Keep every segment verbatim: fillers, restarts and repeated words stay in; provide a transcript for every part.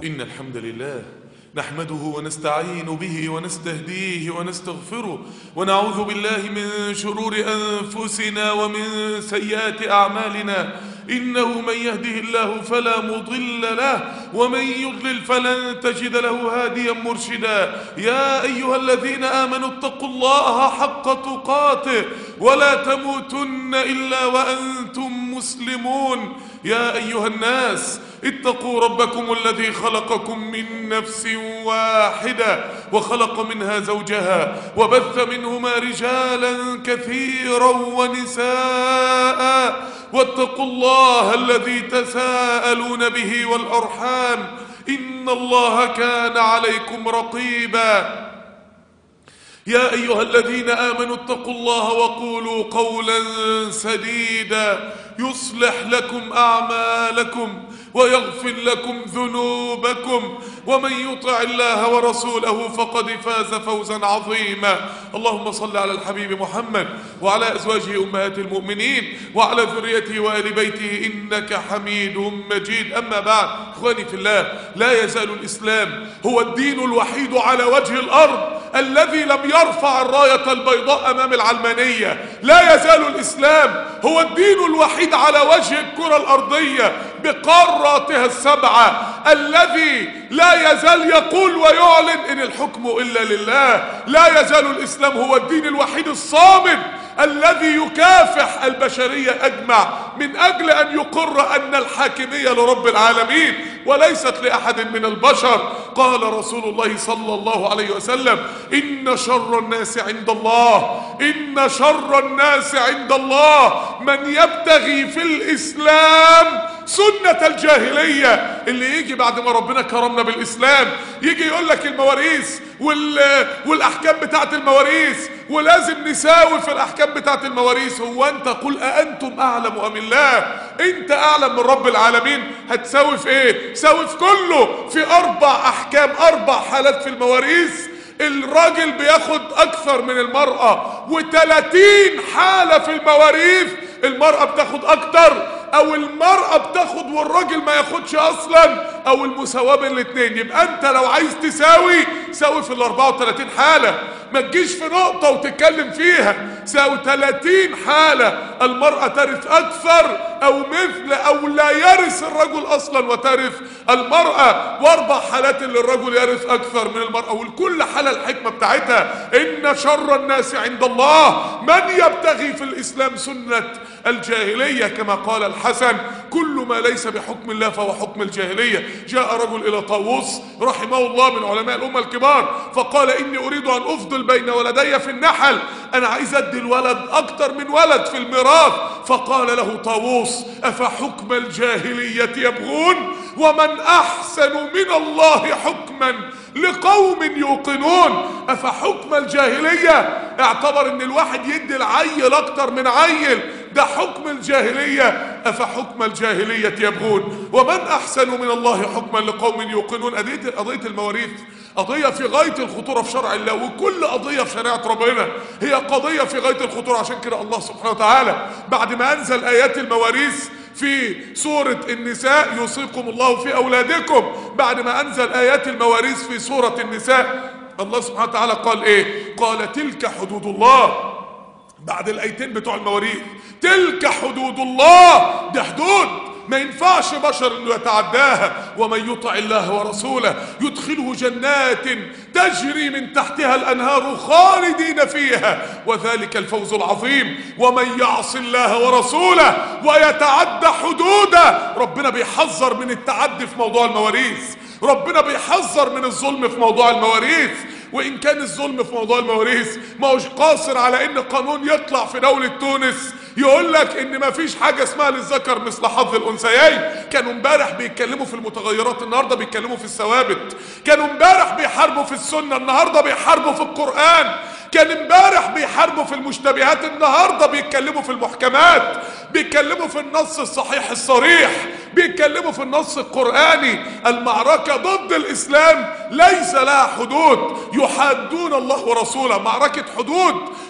إن الحمد لله نحمده ونستعين به ونستهديه ونستغفره ونعوذ بالله من شرور أنفسنا ومن سيئات أعمالنا. إنه من يهده الله فلا مضل له ومن يضلل فلن تجد له هاديا مرشدا. يا أيها الذين آمنوا اتقوا الله حق تقاته ولا تموتن إلا وأنتم مسلمون. يا أيها الناس اتقوا ربكم الذي خلقكم من نفس واحدة وخلق منها زوجها وبث منهما رجالا كثيرا ونساء واتقوا الله الذي تساءلون به والأرحام إن الله كان عليكم رقيبا. يا أيها الذين آمنوا اتقوا الله وقولوا قولا سديدا يصلح لكم أعمالكم ويغفر لكم ذنوبكم ومن يطع الله ورسوله فقد فاز فوزا عظيما. اللهم صل على الحبيب محمد وعلى أزواجه أمهات المؤمنين وعلى ذريته وآل بيته إنك حميد مجيد. أما بعد، إخواني في الله، لا يزال الإسلام هو الدين الوحيد على وجه الأرض الذي لم يرفع الراية البيضاء أمام العلمانية. لا يزال الإسلام هو الدين الوحيد على وجه الكرة الأرضية بقاراتها السبعة الذي لا يزال يقول ويعلن إن الحكم إلا لله. لا يزال الإسلام هو الدين الوحيد الصامد الذي يكافح البشرية أجمع من أجل أن يقر أن الحاكمية لرب العالمين وليست لأحد من البشر. قال رسول الله صلى الله عليه وسلم: إن شر الناس عند الله إن شر الناس عند الله من يبتغي في الإسلام سنة الجاهلية. اللي يجي بعد ما ربنا كرمنا بالإسلام يجي يقول لك المواريث وال... والأحكام بتاعت المواريث ولازم نساوي في الأحكام بتاعت المواريث. هو أنت قل أأنتم أعلم أم الله؟ أنت أعلم من رب العالمين. هتساوي في إيه؟ ساوي في كله. في أربع أحكام، أربع حالات في المواريث الراجل بياخد أكثر من المرأة، وثلاثين حالة في المواريث المرأة بتاخد أكتر، او المرأة بتاخد والراجل ما ياخدش اصلا، او المساواة بين الاثنين. يبقى انت لو عايز تساوي ساوي في ال أربعة وثلاثين حالة، ما تجيش في نقطة وتتكلم فيها. ساوي ثلاثين حالة المرأة ترث اكثر او مثل او لا يرث الرجل اصلا وترث المرأة، واربع حالات اللي الرجل يرث اكثر من المرأة، ولكل حالة الحكمة بتاعتها. ان شر الناس عند الله من يبتغي في الاسلام سنة الجاهلية، كما قال الحسن: كل ما ليس بحكم الله فهو حكم الجاهلية. جاء رجل إلى طاووس رحمه الله من علماء الأمة الكبار فقال: إني أريد أن أفضل بين ولدي في النحل، أنا عايز أدي الولد أكتر من ولد في الميراث. فقال له طاووس: أفحكم الجاهلية يبغون ومن أحسن من الله حكما لقوم يوقنون. أفحكم الجاهلية، اعتبر ان الواحد يدي العيل اكتر من عيل، ده حكم الجاهلية. أفحكم الجاهلية يبغون ومن أحسن من الله حكما لقوم يوقنون. قضية قضية المواريث قضية في غاية الخطورة في شرع الله، وكل قضية في شريعة ربنا هي قضية في غاية الخطورة. عشان كده الله سبحانه وتعالى بعد ما أنزل آيات المواريث في سورة النساء: يوصيكم الله في أولادكم، بعد ما أنزل آيات المواريث في سورة النساء الله سبحانه وتعالى قال إيه؟ قال: تلك حدود الله. بعد الآيتين بتوع المواريث: تلك حدود الله، ده حدود ما ينفعش بشر انه يتعداها. ومن يطع الله ورسوله يدخله جنات تجري من تحتها الانهار خالدين فيها وذلك الفوز العظيم. ومن يعص الله ورسوله ويتعدى حدوده، ربنا بيحذر من التعدي في موضوع المواريث، ربنا بيحذر من الظلم في موضوع المواريث. وإن كان الظلم في موضوع المواريث ما هوش قاصر على إن قانون يطلع في دولة تونس يقول لك إن ما فيش حاجة اسمها للذكر مثل حظ الأنثيين. كانوا امبارح بيتكلموا في المتغيرات، النهارده بيتكلموا في الثوابت. كانوا امبارح بيحاربوا في السنة، النهارده بيحاربوا في القرآن. كان امبارح بيحاربوا في المشتبهات، النهارده بيتكلموا في المحكمات. بيتكلموا في النص الصحيح الصريح، بيتكلموا في النص القرآني. المعركة ضد الإسلام ليس لها حدود، يحادون الله ورسوله. معركة حدود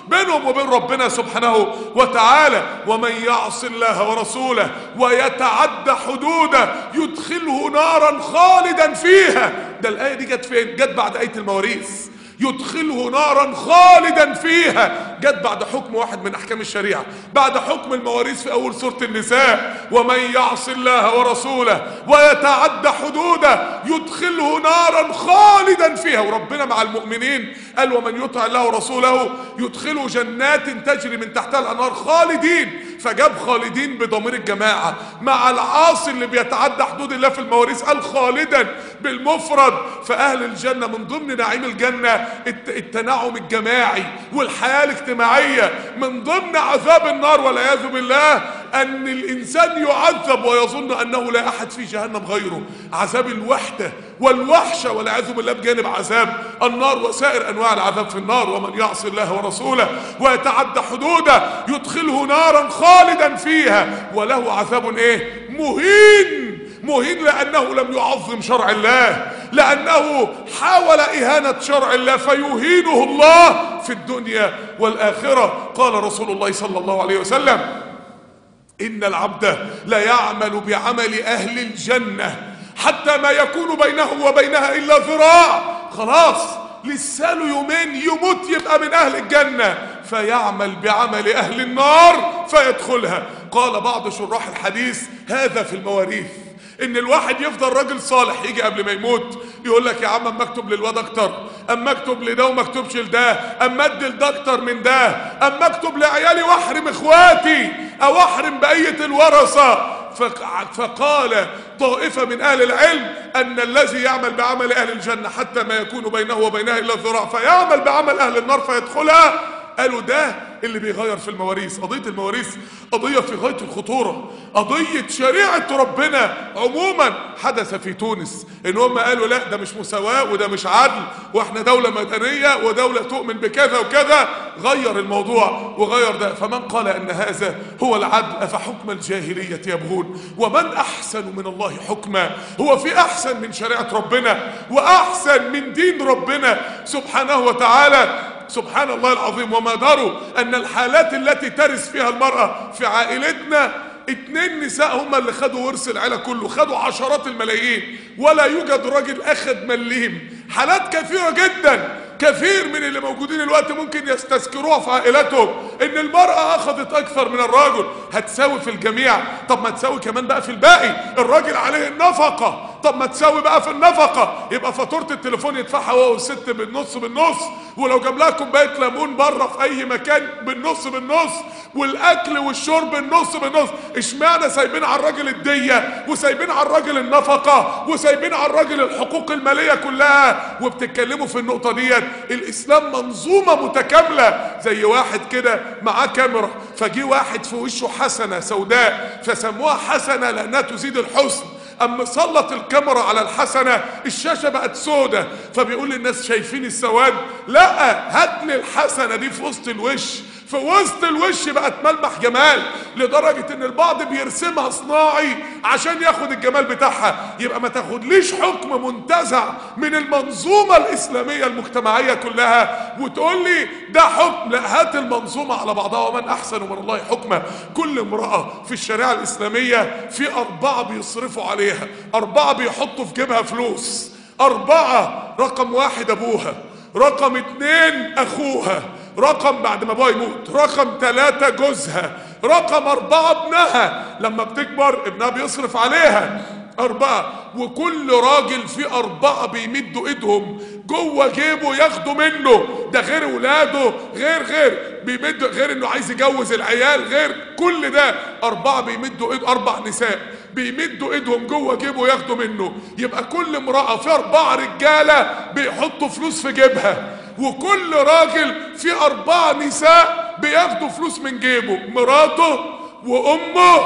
بينهم وبين ربنا سبحانه وتعالى. ومن يعص الله ورسوله ويتعدى حدوده يدخله نارا خالدا فيها. ده الآية دي جت فين؟ جت بعد آية المواريث. يدخله نارا خالدا فيها، جت بعد حكم واحد من احكام الشريعه، بعد حكم المواريث في اول سوره النساء. ومن يعص الله ورسوله ويتعدى حدوده يدخله نارا خالدا فيها. وربنا مع المؤمنين قال ومن يطع الله ورسوله يدخله جنات تجري من تحتها الانهار خالدين، فجاب خالدين بضمير الجماعه. مع العاصي اللي بيتعدى حدود الله في المواريث قال خالدا بالمفرد. فاهل الجنه من ضمن نعيم الجنه التنعم الجماعي والحياة الاجتماعية. من ضمن عذاب النار والعياذ بالله أن الإنسان يعذب ويظن أنه لا أحد في جهنم غيره. عذاب الوحدة والوحشة والعياذ بالله بجانب عذاب النار وسائر أنواع العذاب في النار. ومن يعص الله ورسوله ويتعدى حدوده يدخله نارا خالدا فيها وله عذاب إيه؟ مهين. مهين لأنه لم يعظم شرع الله، لأنه حاول إهانة شرع الله فيهينه الله في الدنيا والآخرة. قال رسول الله صلى الله عليه وسلم إن العبد لا يعمل بعمل أهل الجنة حتى ما يكون بينه وبينها إلا ذراع. خلاص لسه له يومين يموت يبقى من أهل الجنة، فيعمل بعمل أهل النار فيدخلها. قال بعض شراح الحديث هذا في المواريث، ان الواحد يفضل راجل صالح يجي قبل ما يموت يقول لك يا عم اما اكتب للواد اكتر، اما اكتب لده وما اكتبش لده، اما ادي لده اكتر من ده، اما اكتب لعيالي واحرم اخواتي او احرم بقيه الورثه. فقال طائفه من اهل العلم ان الذي يعمل بعمل اهل الجنه حتى ما يكون بينه وبينها الا الذراع فيعمل بعمل اهل النار فيدخلها. قالوا ده اللي بيغير في المواريث. قضية المواريث قضية في غاية الخطورة، قضية شريعة ربنا عموما. حدث في تونس ان هم قالوا لا ده مش مساواة وده مش عدل واحنا دولة مدنية ودولة تؤمن بكذا وكذا. غير الموضوع وغير ده. فمن قال ان هذا هو العدل افحكم الجاهلية يبغون ومن احسن من الله حكما. هو في احسن من شريعة ربنا واحسن من دين ربنا سبحانه وتعالى؟ سبحان الله العظيم. وما دروا ان الحالات التي ترث فيها المرأة في عائلتنا اتنين نساء هم اللي خدوا ورث العيلة كله، خدوا عشرات الملايين ولا يوجد راجل اخذ مليم. حالات كثيرة جدا، كثير من اللي موجودين الوقت ممكن يستذكروها في عائلتهم ان المرأة اخذت اكثر من الرجل. هتساوي في الجميع؟ طب ما تساوي كمان بقى في الباقي. الراجل عليه النفقة، طب ما تساوي بقى في النفقة. يبقى فاتورة التليفون يدفعها هو والست بالنص بالنص، ولو جاب لها كوباية ليمون بره في اي مكان بالنص بالنص، والاكل والشرب بالنص بالنص. اشمعنى سايبين على الراجل الدية وسايبين على الراجل النفقة وسايبين على الراجل الحقوق المالية كلها وبتتكلموا في النقطة ديت؟ الاسلام منظومة متكاملة. زي واحد كده معاه كاميرا فجي واحد في وشه حسنة سوداء فسموها حسنة لانها تزيد الحسن، اما سلط الكاميرا على الحسنة الشاشة بقت سودة، فبيقول للناس شايفين السواد؟ لا، هات لي الحسنة دي في وسط الوش، في وسط الوش بقت ملمح جمال، لدرجة ان البعض بيرسمها صناعي عشان ياخد الجمال بتاعها. يبقى ما تاخدليش حكم منتزع من المنظومة الاسلامية المجتمعية كلها وتقول لي ده حكم. لا، هات المنظومة على بعضها. ومن احسن من الله حكما. كل امرأة في الشريعة الاسلامية في اربعة بيصرفوا عليها، اربعة بيحطوا في جيبها فلوس. اربعة: رقم واحد ابوها، رقم اتنين اخوها، رقم بعد ما ابوها يموت، رقم ثلاثة جوزها، رقم اربعة ابنها. لما بتكبر ابنها بيصرف عليها. اربعة. وكل راجل في اربعة بيمدوا ايدهم جوه جيبه ياخدوا منه. ده غير ولاده، غير غير بيمد، غير انه عايز يجوز العيال، غير كل ده. اربعة بيمدوا ايد، اربع نساء بيمدوا ايدهم جوه جيبه ياخدوا منه. يبقى كل امرأة في اربعة رجالة بيحطوا فلوس في جيبها، وكل راجل في اربعة نساء بياخدوا فلوس من جيبه، مراته وامه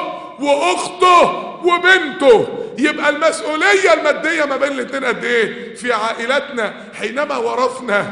واخته وبنته. يبقى المسؤولية المادية ما بين الاتنين قد ايه؟ في عائلاتنا حينما ورثنا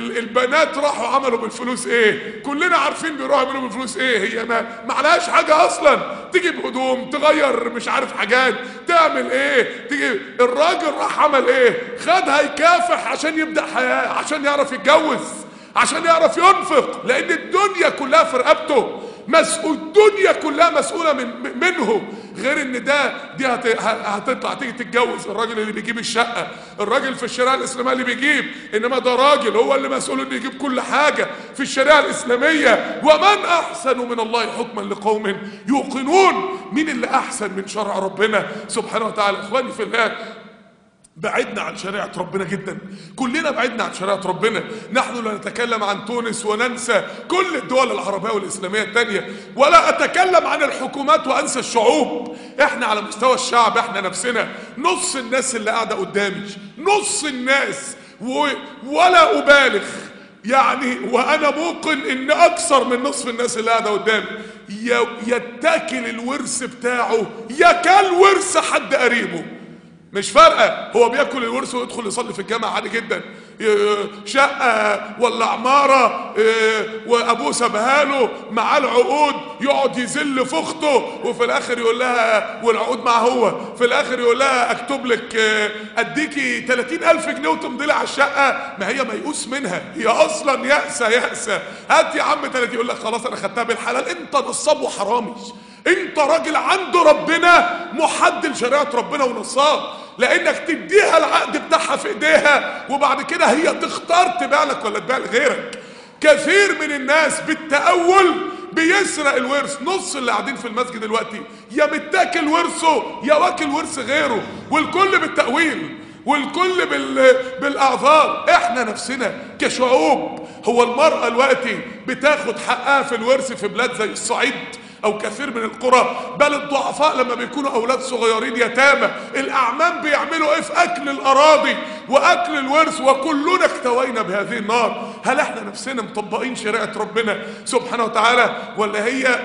البنات راحوا عملوا بالفلوس ايه؟ كلنا عارفين بيروحوا يعملوا بالفلوس ايه. هي ما معلهاش حاجة اصلا، تجيب هدوم، تغير مش عارف حاجات، تعمل ايه، تجيب. الراجل راح عمل ايه؟ خدها يكافح عشان يبدأ حياة، عشان يعرف يتجوز، عشان يعرف ينفق. لان الدنيا كلها في رقبته، مسؤول الدنيا كلها مسؤوله من منه. غير ان ده دي هتطلع تيجي تتجوز الراجل اللي بيجيب الشقه، الراجل في الشريعه الاسلاميه اللي بيجيب، انما ده راجل هو اللي مسؤول انه يجيب كل حاجه في الشريعه الاسلاميه. ومن احسن من الله حكما لقوم يوقنون. مين اللي احسن من شرع ربنا سبحانه وتعالى؟ اخواني في الله، بعدنا عن شريعة ربنا جدا، كلنا بعدنا عن شريعة ربنا. نحن لا نتكلم عن تونس وننسى كل الدول العربية والإسلامية التانية، ولا أتكلم عن الحكومات وأنسى الشعوب. احنا على مستوى الشعب احنا نفسنا نص الناس اللي قاعدة قدامي، نص الناس، و... ولا أبالغ يعني، وأنا موقن إن أكثر من نصف الناس اللي قاعدة قدامي يتاكل الورث بتاعه يكل ورث حد قريبه. مش فارقه، هو بياكل الورث ويدخل يصلي في الجامع عادي جدا، شقه ولا عماره وابوه سابها له معاه العقود، يقعد يذل في اخته وفي الاخر يقول لها، والعقود معاه هو، في الاخر يقول لها اكتب لك اديكي ثلاثين ألف جنيه وتمضي لي على الشقه. ما هي ميؤوس منها، هي اصلا يأسه يأسه. هات يا عم ثلاثين، يقول لك خلاص انا خدتها بالحلال. انت نصاب وحرامي، انت راجل عنده ربنا محد لشريعه ربنا ونصاب، لانك تديها العقد بتاعها في ايديها وبعد كده هي تختار تبيع لك ولا تبيع لغيرك. كثير من الناس بالتأول بيسرق الورث. نص اللي قاعدين في المسجد دلوقتي يا متاكل ورثه يا واكل ورث غيره، والكل بالتأويل والكل بال... بالاعذار. احنا نفسنا كشعوب، هو المرأة دلوقتي بتاخد حقها في الورث في بلاد زي الصعيد او كثير من القرى، بل الضعفاء لما بيكونوا اولاد صغيرين يتامى الاعمام بيعملوا ايه في اكل الاراضي واكل الورث، وكلنا اكتوينا بهذه النار. هل احنا نفسنا مطبقين شريعة ربنا سبحانه وتعالى، ولا هي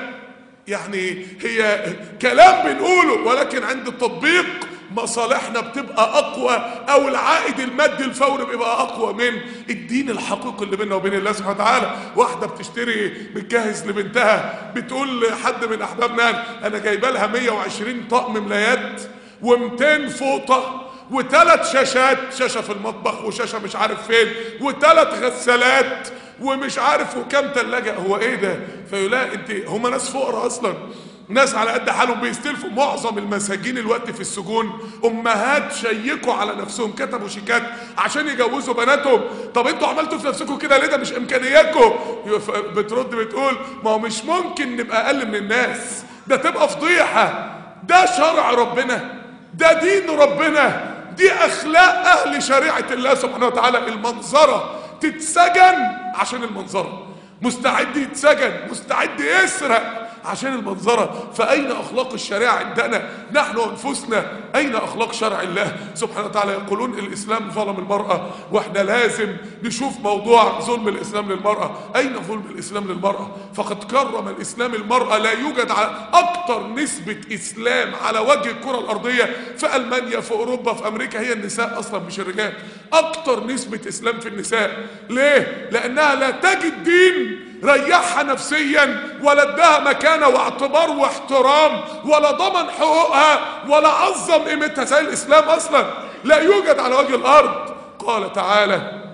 يعني هي كلام بنقوله ولكن عند التطبيق مصالحنا بتبقى اقوى، او العائد المادي الفوري بيبقى اقوى من الدين الحقيقي اللي بيننا وبين الله سبحانه وتعالى. واحده بتشتري بتجهز لبنتها، بتقول لحد من احبابنا انا جايبه لها مية وعشرين طقم ملايات ومئتين فوطه وثلاث شاشات، شاشه في المطبخ وشاشه مش عارف فين وثلاث غسالات ومش عارف وكم ثلاجه. هو ايه ده؟ فيقول لها انت هم ناس فقراء اصلا، ناس على قد حالهم بيستلفوا. معظم المساجين الوقت في السجون امهات شيكوا على نفسهم، كتبوا شيكات عشان يجوزوا بناتهم. طب انتوا عملتوا في نفسكم كده ليه؟ ده مش امكانياتكم. بترد بتقول ما هو مش ممكن نبقى اقل من الناس، ده تبقى فضيحه. ده شرع ربنا، ده دين ربنا، دي اخلاق اهل شريعه الله سبحانه وتعالى. المنظره تتسجن عشان المنظره، مستعد يتسجن، مستعد يسرق عشان المنظرة. فأين أخلاق الشريعة عندنا نحن وأنفسنا؟ أين أخلاق شرع الله سبحانه وتعالى؟ يقولون الإسلام ظلم المرأة، وإحنا لازم نشوف موضوع ظلم الإسلام للمرأة. أين ظلم الإسلام للمرأة؟ فقد كرم الإسلام المرأة. لا يوجد أكتر نسبة إسلام على وجه الكرة الأرضية في ألمانيا، في أوروبا، في أمريكا، هي النساء أصلا مش الرجال. أكتر نسبة إسلام في النساء. ليه؟ لأنها لا تجد دين ريحها نفسيا، ولا اداها مكانه واعتبار واحترام، ولا ضمن حقوقها، ولا عظم قيمتها زي الاسلام. اصلا لا يوجد على وجه الارض. قال تعالى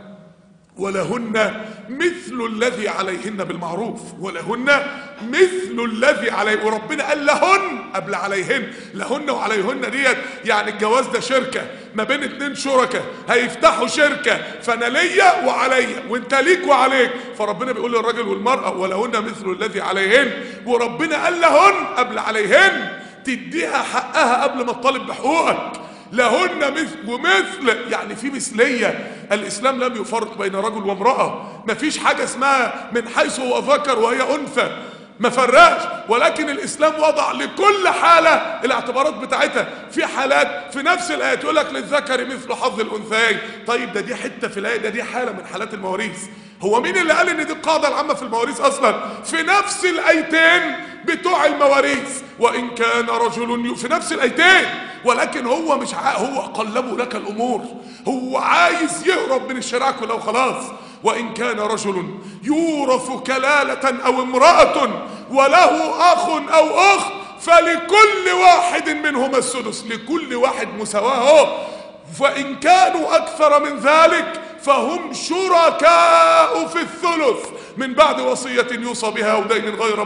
ولهن مثل الذي عليهن بالمعروف، ولهن مثل الذي عليه. وربنا قال لهن قبل عليهن. لهن وعليهن ديت يعني الجواز ده شركه ما بين اتنين شركاء هيفتحوا شركه، فانا ليا وعليا وانت ليك وعليك. فربنا بيقول للراجل والمراه ولهن مثل الذي عليهن، وربنا قال لهن قبل عليهن، تديها حقها قبل ما تطالب بحقوقك. لهن مثل ومثل يعني في مثليه. الاسلام لم يفرق بين رجل وامراه، مفيش حاجه اسمها من حيث هو ذكر وهي انثى، ما فرقش. ولكن الاسلام وضع لكل حاله الاعتبارات بتاعتها. في حالات في نفس الايه تقول لك للذكر مثل حظ الانثيين. طيب ده دي حته في الايه، ده دي حاله من حالات المواريث. هو مين اللي قال ان دي القاعده العامه في المواريث اصلا؟ في نفس الايتين بتوع المواريث. وان كان رجل في نفس الايتين، ولكن هو مش ع... هو قلبوا لك الامور، هو عايز يهرب من الشريعه كلها وخلاص. وان كان رجل يورث كلاله او امراه وله اخ او اخت فلكل واحد منهما السدس. لكل واحد مساواه. فان كانوا اكثر من ذلك فهم شركاء في الثلث. من بعد وصية يوصى بها أو دين غير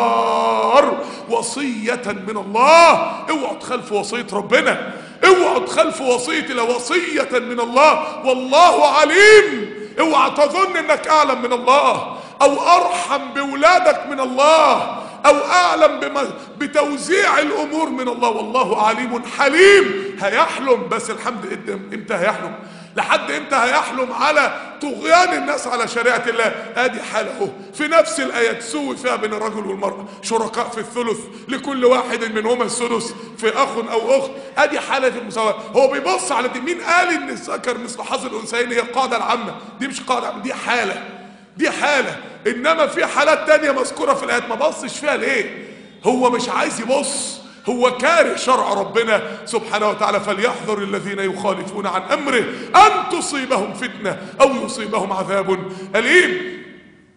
مضار وصية من الله. اوعوا تخالفوا وصية ربنا، اوعوا تخالفوا وصية الله، وصية من الله والله عليم. اوعى تظن انك اعلم من الله او ارحم بولادك من الله او اعلم بما بتوزيع الامور من الله، والله عليم حليم. هيحلم، بس الحمد امتى هيحلم؟ لحد امتى هيحلم على طغيان الناس على شريعة الله؟ ادي حالة اهو في نفس الآية تسوي فيها بين الرجل والمرأة، شركاء في الثلث لكل واحد منهما السدس في اخ او اخت. ادي حالة المساواة. هو بيبص على دي. مين قال ان الذكر مثل حظ الانثيين هي القاعدة العامة؟ دي مش قاعدة عامة، دي حالة، دي حالة. انما في حالات تانية مذكورة في الآيات ما بصش فيها ليه؟ هو مش عايز يبص، هو كاره شرع ربنا سبحانه وتعالى. فليحذر الذين يخالفون عن امره ان تصيبهم فتنة او يصيبهم عذاب أليم.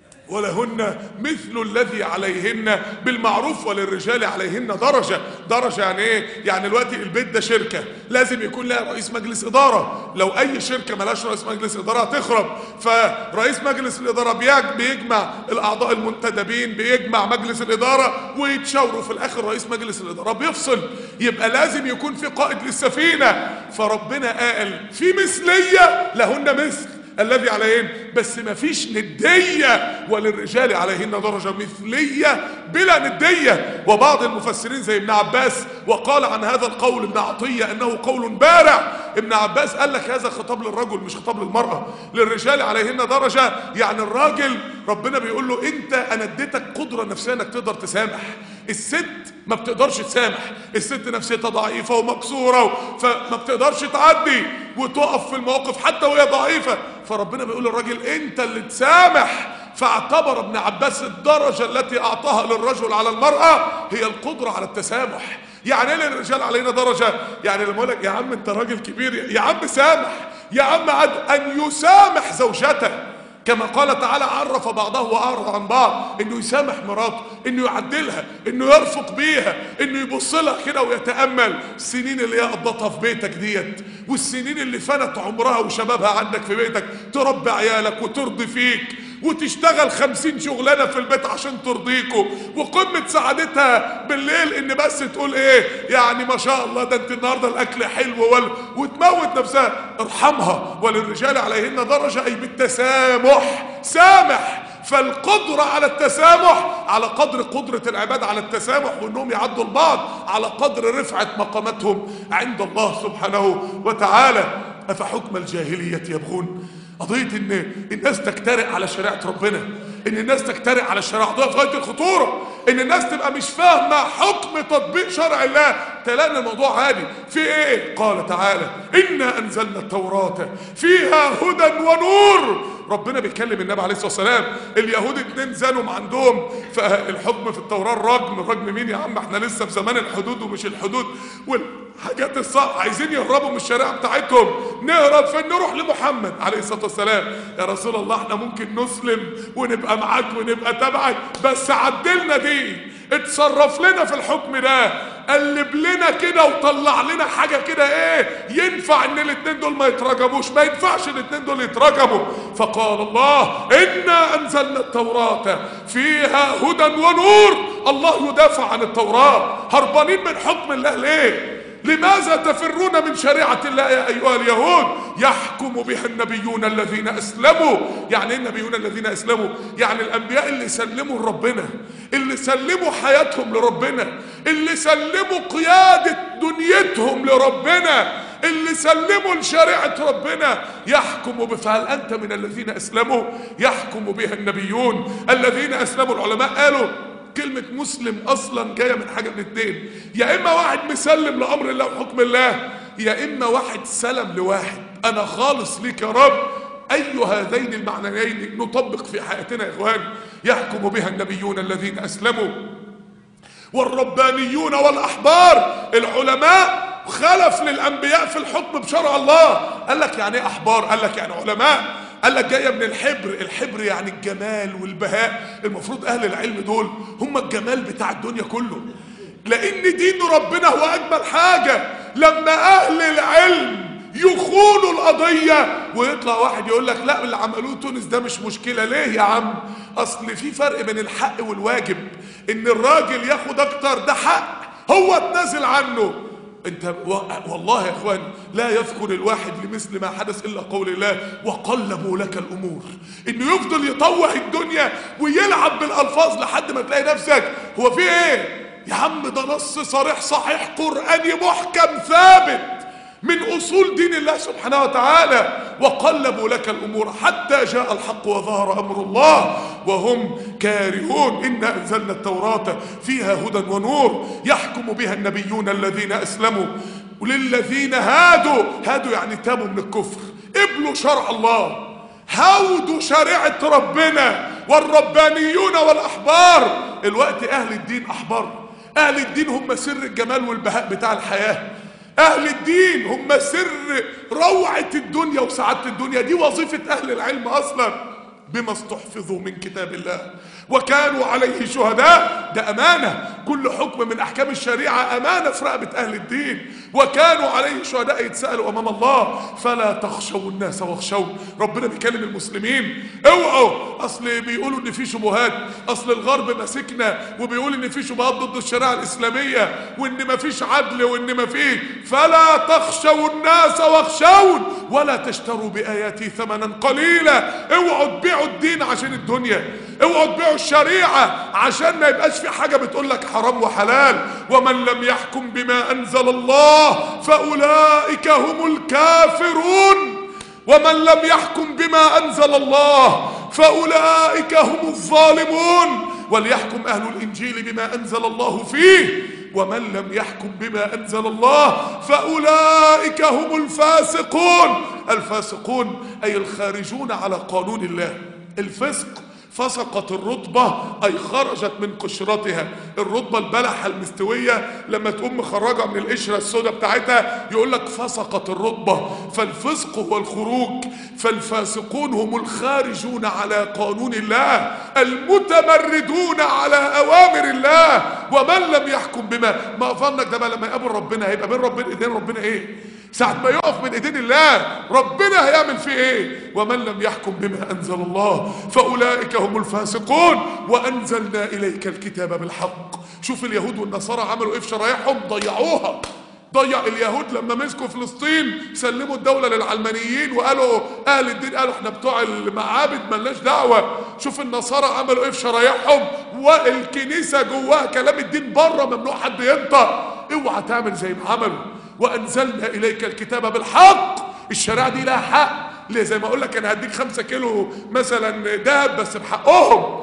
ولهن مثل الذي عليهن بالمعروف وللرجال عليهن درجة. درجة يعني ايه؟ يعني دلوقتي البيت ده شركة لازم يكون لها رئيس مجلس إدارة. لو أي شركة ملاش رئيس مجلس إدارة هتخرب. فرئيس مجلس الإدارة بيجمع الأعضاء المنتدبين، بيجمع مجلس الإدارة ويتشاوروا في الآخر رئيس مجلس الإدارة بيفصل. يبقى لازم يكون في قائد للسفينة. فربنا قال في مثلية لهن مثل الذي عليهن، بس ما فيش ندية. وللرجال عليهن درجة مثلية بلا ندية. وبعض المفسرين زي ابن عباس وقال عن هذا القول ابن عطية انه قول بارع. ابن عباس قال لك هذا خطاب للرجل مش خطاب للمرأة. للرجال عليهن درجة يعني الراجل ربنا بيقول له انت انا اديتك قدرة نفسية انك تقدر تسامح. الست ما بتقدرش تسامح، الست نفسيتها ضعيفة ومكسورة فما بتقدرش تعدي وتقف في المواقف حتى وهي ضعيفة. فربنا بيقول للراجل انت اللي تسامح. فاعتبر ابن عباس الدرجة التي اعطاها للرجل على المرأة هي القدرة على التسامح. يعني ايه للرجال علينا درجة؟ يعني لما اقول لك يا عم انت راجل كبير، يا عم سامح، يا عم عد ان يسامح زوجته كما قال تعالى عرف بعضه واعرض عن بعض. انه يسامح مراته، انه يعدلها، انه يرفق بيها، انه يبص لها كده ويتامل السنين اللي هي قضتها في بيتك ديت، والسنين اللي فنت عمرها وشبابها عندك في بيتك، تربي عيالك وترضي فيك وتشتغل خمسين شغلانه في البيت عشان ترضيكوا، وقمه سعادتها بالليل ان بس تقول ايه يعني ما شاء الله ده انت النهارده الاكل حلو ولا وتموت نفسها. ارحمها. وللرجال عليهن درجه اي بالتسامح. سامح. فالقدرة على التسامح على قدر قدرة العباد على التسامح وانهم يعدوا البعض على قدر رفعة مقامتهم عند الله سبحانه وتعالى. افحكم الجاهلية يبغون. قضية ان الناس تجترئ على شريعة ربنا، ان الناس تجترئ على الشريعة، قضية في غاية الخطورة. ان الناس تبقى مش فاهمة حكم تطبيق شرع الله، تلاقي الموضوع عادي. في ايه؟ قال تعالى انا انزلنا التوراة فيها هدى ونور. ربنا بيكلم النبي عليه الصلاة والسلام. اليهود اتنين زانوا عندهم فالحكم في التوراة الرجم. الرجم مين يا عم؟ احنا لسه في زمان الحدود ومش الحدود والحاجات الصعبة. عايزين يهربوا من الشريعة بتاعتهم. نهرب فين؟ نروح لمحمد عليه الصلاة والسلام. يا رسول الله احنا ممكن نسلم ونبقى معاك ونبقى تبعك، بس عدلنا دي، اتصرف لنا في الحكم ده، قلب لنا كده وطلع لنا حاجة كده ايه ينفع ان الاتنين دول ما يترجموش. ما ينفعش الاتنين دول يترجموا. فقال الله انا انزلنا التوراة فيها هدى ونور. الله يدافع عن التوراة. هربانين من حكم الله ليه؟ لماذا تفرون من شريعة الله يا أيها اليهود؟ يحكم بها النبيون الذين أسلموا. يعني ايه النبيون الذين أسلموا؟ يعني الأنبياء اللي سلموا لربنا، اللي سلموا حياتهم لربنا، اللي سلموا قيادة دنيتهم لربنا، اللي سلموا لشريعة ربنا. يحكم بها. فهل أنت من الذين أسلموا؟ يحكم بها النبيون الذين أسلموا. العلماء قالوا كلمة مسلم أصلا جاية من حاجة من اتنين، يا إما واحد مسلم لأمر الله وحكم الله، يا إما واحد سلم لواحد أنا خالص ليك يا رب. أي هذين المعنيين نطبق في حياتنا يا إخوان. يحكم بها النبيون الذين أسلموا والربانيون والأحبار. العلماء خلف للأنبياء في الحكم بشرع الله. قال لك يعني إيه أحبار؟ قال لك يعني علماء. قال لك جايه من الحبر. الحبر يعني الجمال والبهاء. المفروض اهل العلم دول هم الجمال بتاع الدنيا كله، لان دين ربنا هو اجمل حاجه. لما اهل العلم يخونوا القضية، ويطلع واحد يقول لك لا اللي عملوه تونس ده مش مشكلة. ليه يا عم؟ اصل في فرق بين الحق والواجب. ان الراجل ياخد اكتر ده حق هو اتنازل عنه. انت والله يا اخوان لا يذكر الواحد لمثل ما حدث الا قول الله وقلبوا لك الامور. انه يفضل يطوع الدنيا ويلعب بالالفاظ لحد ما تلاقي نفسك هو في ايه يا عم؟ ده نص صريح صحيح قرآني محكم ثابت من اصول دين الله سبحانه وتعالى. وقلبوا لك الامور حتى جاء الحق وظهر امر الله وهم كارهون. انا انزلنا التوراة فيها هدى ونور يحكم بها النبيون الذين اسلموا وللذين هادوا. هادوا يعني تابوا من الكفر، قبلوا شرع الله، هودوا شريعة ربنا. والربانيون والاحبار، الوقت اهل الدين احبار. اهل الدين هم سر الجمال والبهاء بتاع الحياة. اهل الدين هم سر روعة الدنيا وسعادة الدنيا. دي وظيفة اهل العلم اصلا. بما استحفظوا من كتاب الله وكانوا عليه شهداء. ده امانة، كل حكم من احكام الشريعة امانة في رقبة اهل الدين. وكانوا عليه شهداء يتسألوا امام الله. فلا تخشوا الناس واخشون. ربنا بيكلم المسلمين اوعوا. اصل بيقولوا ان في شبهات، اصل الغرب ماسكنا وبيقول ان في شبهات ضد الشريعة الاسلامية وان مفيش عدل وان مفيش. فلا تخشوا الناس واخشون ولا تشتروا باياتي ثمنا قليلا. اوعوا تبيعوا الدين عشان الدنيا، اوعوا تبيعوا الشريعة عشان ما يبقاش في حاجة بتقول لك حرام وحلال. ومن لم يحكم بما انزل الله فاولئك هم الكافرون. ومن لم يحكم بما انزل الله فاولئك هم الظالمون. وليحكم اهل الانجيل بما انزل الله فيه ومن لم يحكم بما انزل الله فاولئك هم الفاسقون. الفاسقون اي الخارجون على قانون الله. الفسق فسقت الرطبة أي خرجت من قشرتها. الرطبة البلحة المستوية لما تقوم مخرجة من القشرة السوداء بتاعتها يقول لك فسقت الرطبة. فالفسق هو الخروج. فالفاسقون هم الخارجون على قانون الله، المتمردون على أوامر الله. ومن لم يحكم بما ما ظنك ده بقى لما يقابل ربنا هيبقى بين ربنا ايدين ربنا ايه؟ ساعة ما يقف من ايدين الله ربنا هيعمل فيه ايه؟ ومن لم يحكم بما انزل الله فاولئك هم الفاسقون. وانزلنا اليك الكتاب بالحق. شوف اليهود والنصارى عملوا ايه في شرايعهم؟ ضيعوها. ضيع اليهود لما مسكوا فلسطين سلموا الدولة للعلمانيين وقالوا اهل الدين قالوا احنا بتوع المعابد ملناش دعوة. شوف النصارى عملوا ايه في شرايعهم؟ والكنيسة جواها كلام الدين بره ممنوع حد ينطق. اوعى تعمل زي ما عملوا. وانزلنا اليك الكتاب بالحق. الشريعة دي لها حق. ليه؟ زي ما اقول لك انا هديك خمسة كيلو مثلا دهب بس بحقهم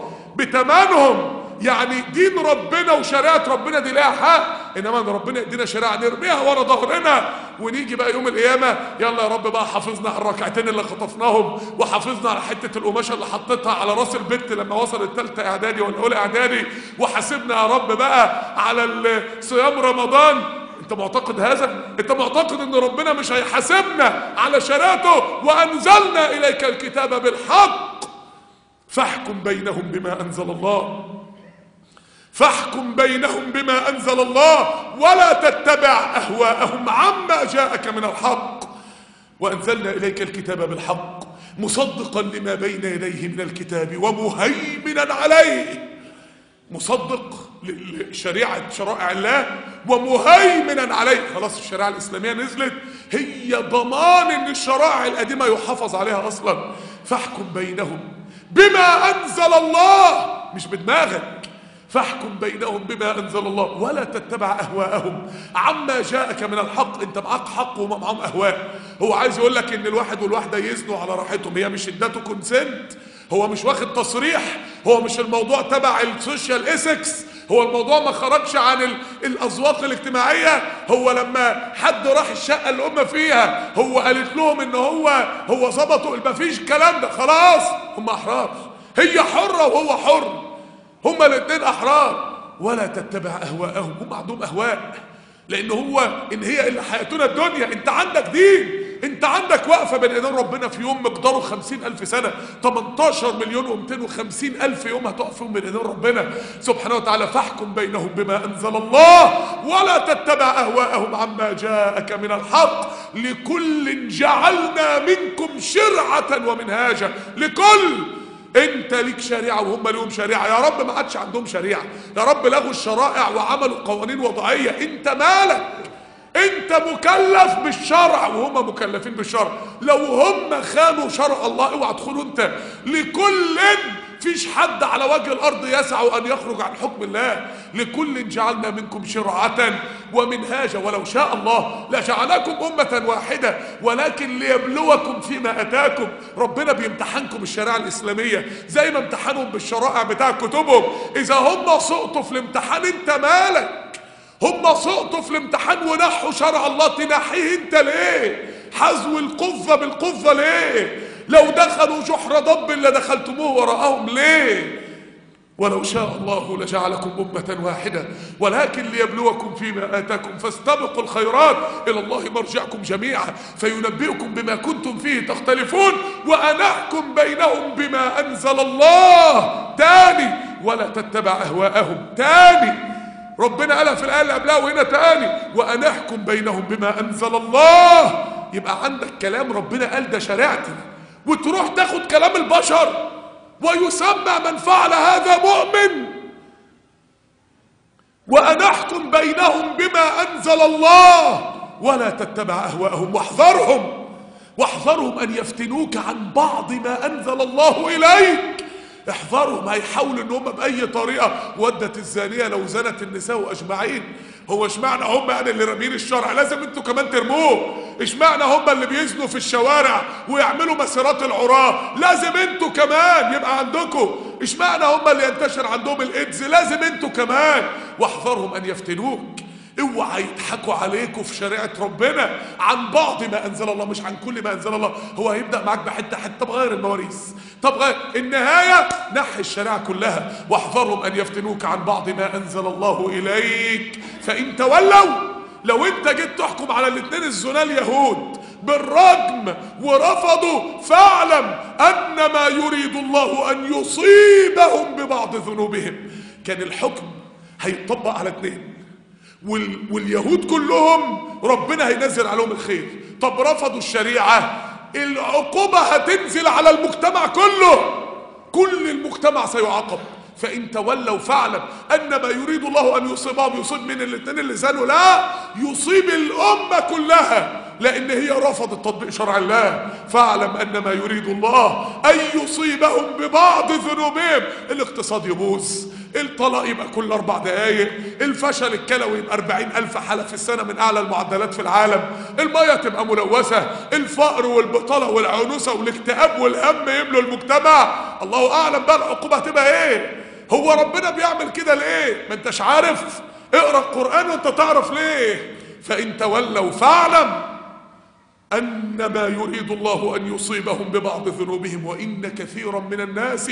بتمنهم. يعني دين ربنا وشريعة ربنا دي لها حق. انما ان ربنا يدينا شريعة نرميها ورا ظهرنا ونيجي بقى يوم القيامة يلا يا رب بقى حافظنا على الركعتين اللي خطفناهم وحافظنا على حتة القماشة اللي حطيتها على راس البت لما وصلت ثالثة اعدادي ولا اولى اعدادي وحاسبنا يا رب بقى على صيام رمضان. انت معتقد هذا؟ انت معتقد ان ربنا مش هيحاسبنا على شريعته؟ وانزلنا اليك الكتاب بالحق فاحكم بينهم بما انزل الله. فاحكم بينهم بما انزل الله ولا تتبع اهواءهم عما جاءك من الحق. وانزلنا اليك الكتاب بالحق مصدقا لما بين يديه من الكتاب ومهيمنا عليه. مصدق لشريعة شرائع الله ومهيمنا عليه. خلاص الشريعة الإسلامية نزلت هي ضمان ان الشرائع القديمة يحافظ عليها اصلا. فاحكم بينهم بما انزل الله مش بدماغك. فاحكم بينهم بما انزل الله ولا تتبع اهواءهم عما جاءك من الحق. انت معاك حق وما معاهم اهواء. هو عايز يقول لك ان الواحد والواحده يزنوا على راحتهم. هي مش ادته كونسنت، هو مش واخد تصريح، هو مش الموضوع تبع السوشيال ايثكس، هو الموضوع ما خرجش عن الاذواق الاجتماعيه. هو لما حد راح الشقه اللي هم فيها هو قالت لهم ان هو هو ظبطوا ما فيش الكلام ده. خلاص هم احرار، هي حره وهو حر، هما الاثنين احرار. ولا تتبع اهواءهم. هم عندهم اهواء لان هو ان هي اللي حياتنا الدنيا. انت عندك دين، انت انت عندك وقفة بين ايدين ربنا في يوم مقداره خمسين الف سنة، تمنتاشر مليون ومئتين وخمسين الف يوم هتقف فيهم بين ايدين ربنا سبحانه وتعالى. فاحكم بينهم بما انزل الله ولا تتبع اهواءهم عما جاءك من الحق، لكل جعلنا منكم شرعة ومنهاجا. لكل، انت ليك شريعة وهم لهم شريعة. يا رب ما عادش عندهم شريعة، يا رب لغوا الشرائع وعملوا قوانين وضعية. انت مالك؟ انت مكلف بالشرع وهم مكلفين بالشرع. لو هم خانوا شرع الله اوعى تخونوا انت. لكل، فيش حد على وجه الارض يسع ان يخرج عن حكم الله. لكل جعلنا منكم شرعة ومنهاجا ولو شاء الله لجعلكم امة واحدة ولكن ليبلوكم فيما اتاكم. ربنا بيمتحنكم الشريعة الاسلامية زي ما امتحنهم بالشرائع بتاع كتبهم. اذا هم سقطوا في الامتحان انت مالك؟ هم سقطوا في الامتحان ونحوا شرع الله، تنحيه انت ليه؟ حذو القذة بالقذة ليه؟ لو دخلوا جحر ضب لدخلتموه وراءهم ليه؟ ولو شاء الله لجعلكم أمة واحدة ولكن ليبلوكم فيما آتاكم فاستبقوا الخيرات إلى الله مرجعكم جميعا فينبئكم بما كنتم فيه تختلفون وأنحكم بينهم بما أنزل الله. تاني، ولا تتبع أهواءهم. تاني، ربنا قالها في الآية اللي قبلها وهنا تاني، وأنحكم بينهم بما أنزل الله. يبقى عندك كلام ربنا قال ده شريعتي، وتروح تاخد كلام البشر ويسمى من فعل هذا مؤمن. وأنحكم بينهم بما أنزل الله ولا تتبع أهواءهم واحذرهم واحذرهم أن يفتنوك عن بعض ما أنزل الله إليك. احذرهم، هيحاولوا ان هم باي طريقه. ودت الزانيه لو زنت النساء اجمعين. هو اشمعنى هم يعني اللي رامين الشرع لازم انتوا كمان ترموه؟ اشمعنى هم اللي بيزنوا في الشوارع ويعملوا مسيرات العراة لازم انتوا كمان يبقى عندكم؟ اشمعنى هم اللي ينتشر عندهم الايدز لازم انتوا كمان؟ واحذرهم ان يفتنوك. اوعى يضحكوا عليكم في شريعه ربنا عن بعض ما انزل الله، مش عن كل ما انزل الله. هو هيبدا معاك بحته حته. طب غير المواريث، طب غير النهايه، نحي الشريعه كلها. واحذرهم ان يفتنوك عن بعض ما انزل الله اليك فان تولوا. لو انت جيت تحكم على الاثنين الزنا اليهود بالرجم ورفضوا فاعلم انما يريد الله ان يصيبهم ببعض ذنوبهم. كان الحكم هيطبق على اثنين، وال... واليهود كلهم ربنا هينزل عليهم الخير. طب رفضوا الشريعة، العقوبة هتنزل على المجتمع كله، كل المجتمع سيعاقب. فإن تولوا فاعلم أنما يريد الله أن يصيبهم. يصيب من الاثنين اللي زانوا؟ لا، يصيب الأمة كلها لأن هي رفضت تطبيق شرع الله. فاعلم أنما يريد الله أن يصيبهم ببعض ذنوبهم. الاقتصاد يبوظ، الطلاق يبقى كل أربع دقايق، الفشل الكلوي يبقى أربعين ألف حالة في السنة من أعلى المعدلات في العالم، المية تبقى ملوثة، الفقر والبطالة والعنوسة والاكتئاب والهم يملوا المجتمع. الله أعلم بقى العقوبة هتبقى إيه؟ هو ربنا بيعمل كده ليه؟ ما انتش عارف؟ اقرأ القرآن وانت تعرف ليه. فإن تولوا فاعلم أنما يريد الله أن يصيبهم ببعض ذنوبهم وإن كثيرا من الناس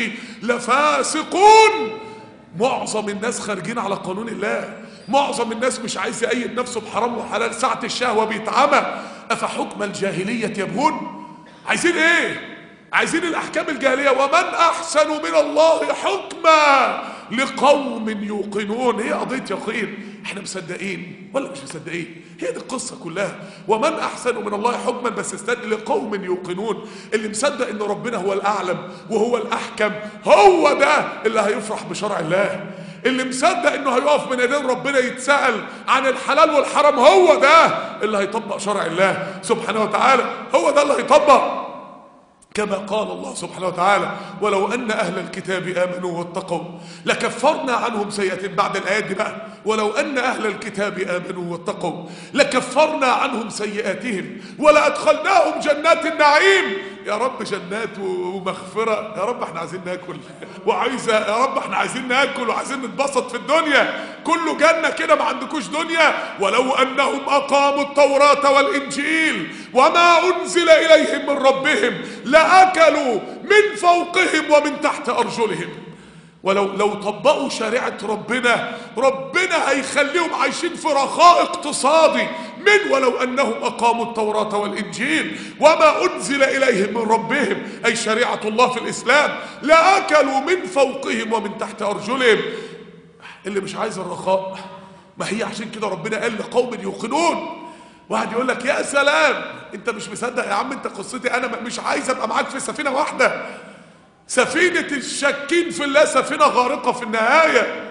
لفاسقون. معظم الناس خارجين على قانون الله، معظم الناس مش عايز يقيد نفسه بحرام وحلال، ساعة الشهوة بيتعمى. أفحكم الجاهلية يبغون؟ عايزين ايه؟ عايزين الأحكام الجاهلية. ومن أحسن من الله حكما لقوم يوقنون. هي قضية يقين، احنا مصدقين ولا مش مصدقين؟ هي دي القصة كلها. ومن أحسن من الله حكما، بس استدل لقوم يوقنون. اللي مصدق ان ربنا هو الأعلم وهو الأحكم هو ده اللي هيفرح بشرع الله. اللي مصدق انه هيقف من ايدين ربنا يتسأل عن الحلال والحرام هو ده اللي هيطبق شرع الله سبحانه وتعالى. هو ده اللي هيطبق كما قال الله سبحانه وتعالى ولو أن أهل الكتاب آمنوا واتقوا لكفرنا عنهم سيئاتهم. بعد الآيات دي بقى ولو أن أهل الكتاب آمنوا واتقوا لكفرنا عنهم سيئاتهم ولأدخلناهم جنات النعيم. يا رب جنات ومغفرة، يا رب احنا عايزين ناكل وعايزة، يا رب احنا عايزين ناكل وعايزين نتبسط في الدنيا، كله جنة كده ما عندكوش دنيا. ولو أنهم أقاموا التوراة والإنجيل وما أنزل إليهم من ربهم لأكلوا من فوقهم ومن تحت أرجلهم. ولو لو طبقوا شريعة ربنا، ربنا هيخليهم عايشين في رخاء اقتصادي من ولو أنهم أقاموا التوراة والإنجيل وما أنزل إليهم من ربهم، أي شريعة الله في الإسلام، لأكلوا من فوقهم ومن تحت أرجلهم. اللي مش عايز الرخاء، ما هي عشان كده ربنا قال لقوم يوقنون. واحد يقول لك يا سلام انت مش مصدق يا عم، انت قصتي انا مش عايز ابقى معاك في سفينه واحده، سفينه الشاكين في الله سفينه غارقه في النهايه.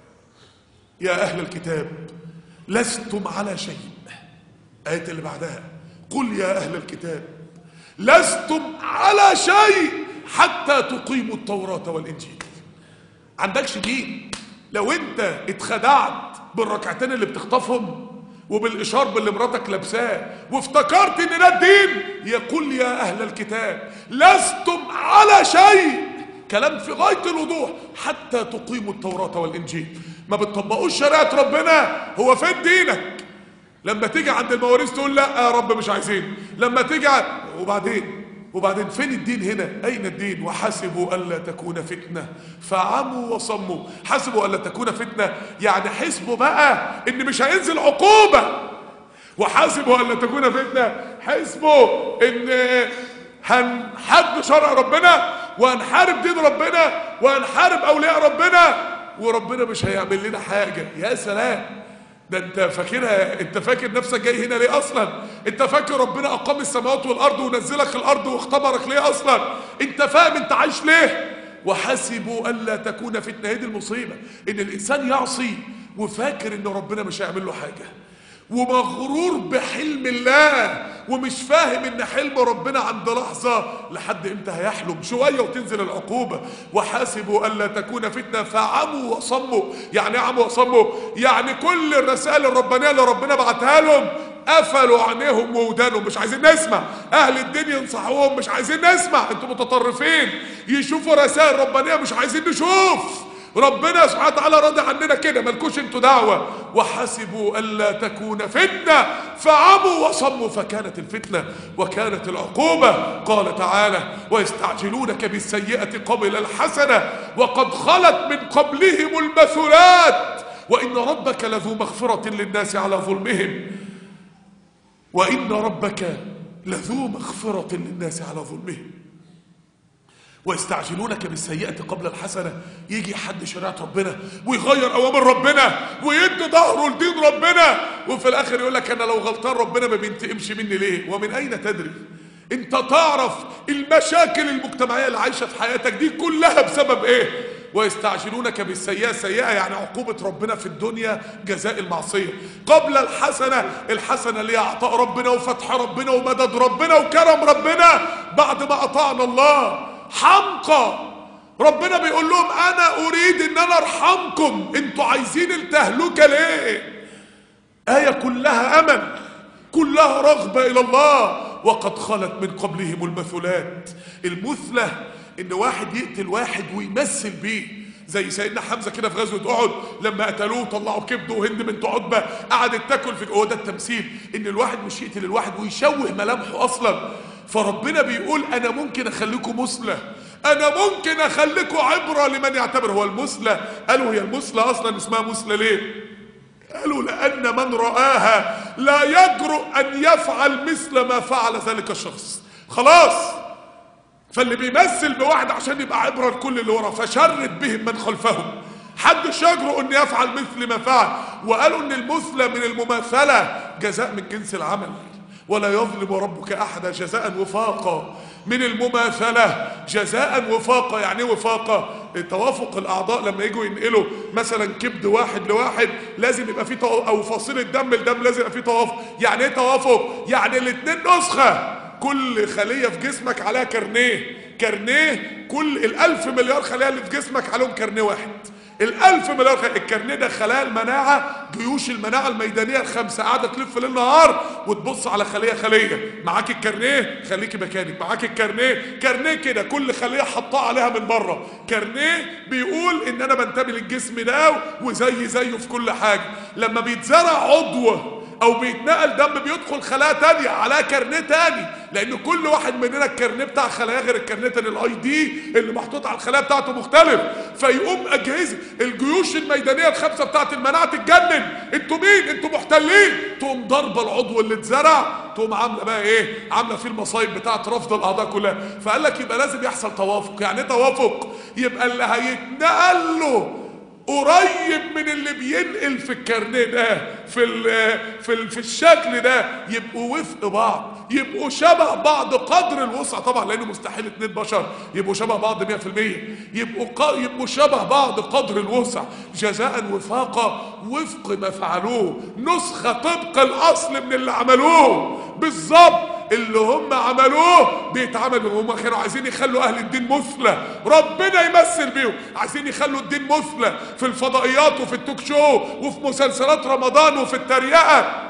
يا اهل الكتاب لستم على شيء. الايه اللي بعدها قل يا اهل الكتاب لستم على شيء حتى تقيموا التوراه والانجيل. عندكش دين لو انت اتخدعت بالركعتين اللي بتخطفهم وبالإشارب اللي مراتك لابساه وافتكرت ان ده الدين. يقول يا اهل الكتاب لستم على شيء، كلام في غاية الوضوح، حتى تقيموا التوراة والانجيل. ما بتطبقوش شريعة ربنا، هو فين دينك؟ لما تيجي عند المواريث تقول لا يا رب مش عايزين، لما تيجي وبعدين وبعدين فين الدين هنا؟ أين الدين؟ وحسبوا ألا تكون فتنة فعموا وصموا. حسبوا ألا تكون فتنة يعني حسبوا بقى إن مش هينزل عقوبة، وحسبوا ألا تكون فتنة حسبوا إن هنحد شرع ربنا وهنحارب دين ربنا وهنحارب أولياء ربنا وربنا مش هيعمل لنا حاجة. يا سلام، ده انت فاكرها، انت فاكر نفسك جاي هنا ليه اصلا؟ انت فاكر ربنا اقام السماوات والارض ونزلك الارض واختبرك ليه اصلا؟ انت فاهم انت عايش ليه؟ وحسبوا الا تكون فتنه. هي دي المصيبه، ان الانسان يعصي وفاكر ان ربنا مش هيعمل له حاجه، ومغرور بحلم الله ومش فاهم ان حلم ربنا عند لحظة، لحد امتى هيحلم شوية وتنزل العقوبة. وحاسبوا ألا تكون فتنة فعموا وصموا. يعني ايه عموا وصموا؟ يعني كل الرسائل الربانية اللي ربنا بعتها لهم قفلوا عينيهم وودانهم، مش عايزين نسمع. اهل الدين ينصحوهم مش عايزين نسمع، انتوا متطرفين. يشوفوا رسائل ربانية مش عايزين نشوف. ربنا سبحانه وتعالى راضي عننا كده، مالكوش انتوا دعوه. وحسبوا الا تكون فتنه فعموا وصموا فكانت الفتنه وكانت العقوبه. قال تعالى ويستعجلونك بالسيئه قبل الحسنه وقد خلت من قبلهم المثلات وان ربك لذو مغفره للناس على ظلمهم وان ربك لذو مغفره للناس على ظلمهم. ويستعجلونك بالسيئة قبل الحسنة، يجي حد شريعة ربنا ويغير أوامر ربنا ويدي ظهره لدين ربنا، وفي الآخر يقول لك أنا لو غلطان ربنا ما بينتقمش مني ليه؟ ومن أين تدري؟ أنت تعرف المشاكل المجتمعية اللي عايشة في حياتك دي كلها بسبب إيه؟ ويستعجلونك بالسيئة، سيئة يعني عقوبة ربنا في الدنيا، جزاء المعصية. قبل الحسنة، الحسنة اللي هي عطاء ربنا وفتح ربنا ومدد ربنا وكرم ربنا بعد ما أطعنا الله. حمقى، ربنا بيقول لهم انا اريد ان انا ارحمكم، انتوا عايزين التهلكه ليه؟ آية كلها امل، كلها رغبه الى الله. وقد خلت من قبلهم المثلات. المثلة ان واحد يقتل واحد ويمثل بيه، زي سيدنا حمزه كده في غزوه احد لما قتلوه طلعوا كبده وهند بنت عتبه قعدت تاكل في. هو ده التمثيل، ان الواحد مش يقتل الواحد ويشوه ملامحه اصلا. فربنا بيقول انا ممكن اخليكم مثلى، انا ممكن اخليكم عبره لمن يعتبر. هو المثلى، قالوا هي المثلى اصلا اسمها مثلى ليه؟ قالوا لان من رآها لا يجرؤ ان يفعل مثل ما فعل ذلك الشخص. خلاص، فاللي بيمثل بواحد عشان يبقى عبره لكل اللي وراه، فشرد بهم من خلفهم، حدش يجرؤ ان يفعل مثل ما فعل. وقالوا ان المثلى من المماثله جزاء من جنس العمل، ولا يظلم ربك احدا، جزاء وفاقا. من المماثله جزاء وفاقا. يعني ايه وفاقا؟ توافق الاعضاء، لما يجوا ينقلوا مثلا كبد واحد لواحد لازم يبقى فيه توافق، او فصيله دم لدم لازم يبقى فيه توافق. يعني ايه توافق؟ يعني الاثنين نسخه، كل خليه في جسمك عليها كارنيه، كارنيه كل الالف مليار خليه اللي في جسمك عليهم كارنيه واحد. الالف مليار خلية. الكارنيه ده خلايا المناعه، جيوش المناعه الميدانيه الخمسه قاعده تلف ليل نهار وتبص على خليه خليه. معاك الكارنيه خليكي مكانك، معاك الكارنيه كارنيه كده كل خليه حطاه عليها من بره. كارنيه بيقول ان انا بنتمي للجسم ده وزي زيه في كل حاجه. لما بيتزرع عضو او بيتنقل دم بيدخل خلايا تانية على كارنيه تاني، لان كل واحد مننا الكارنيه بتاع خلايا غير الكارنيه تاني، الاي دي اللي محطوط على الخلايا بتاعته مختلف. فيقوم اجهزه الجيوش الميدانيه الخمسه بتاعت المناعه تتجنن، انتوا مين؟ انتوا محتلين، تقوم ضربه العضو اللي اتزرع، تقوم عامله بقى ايه؟ عامله فيه المصايب بتاعت رفض الاعضاء كلها. فقال لك يبقى لازم يحصل توافق. يعني ايه توافق؟ يبقى اللي هيتنقل له قريب من اللي بينقل في الكارنيه ده في ال في ال في الشكل ده، يبقوا وفق بعض، يبقوا شبه بعض قدر الوسع طبعا، لانه مستحيل اتنين بشر يبقوا شبه بعض مية في المية، يبقوا يبقوا شبه بعض قدر الوسع، جزاء وفاقا وفق ما فعلوه، نسخه طبق الاصل من اللي عملوه بالظبط. اللي هم عملوه بيتعمل. هم كانوا عايزين يخلوا اهل الدين مثلى، ربنا يمثل بيهم. عايزين يخلوا الدين مثلى في الفضائيات وفي التوك شو وفي مسلسلات رمضان وفي التريقه،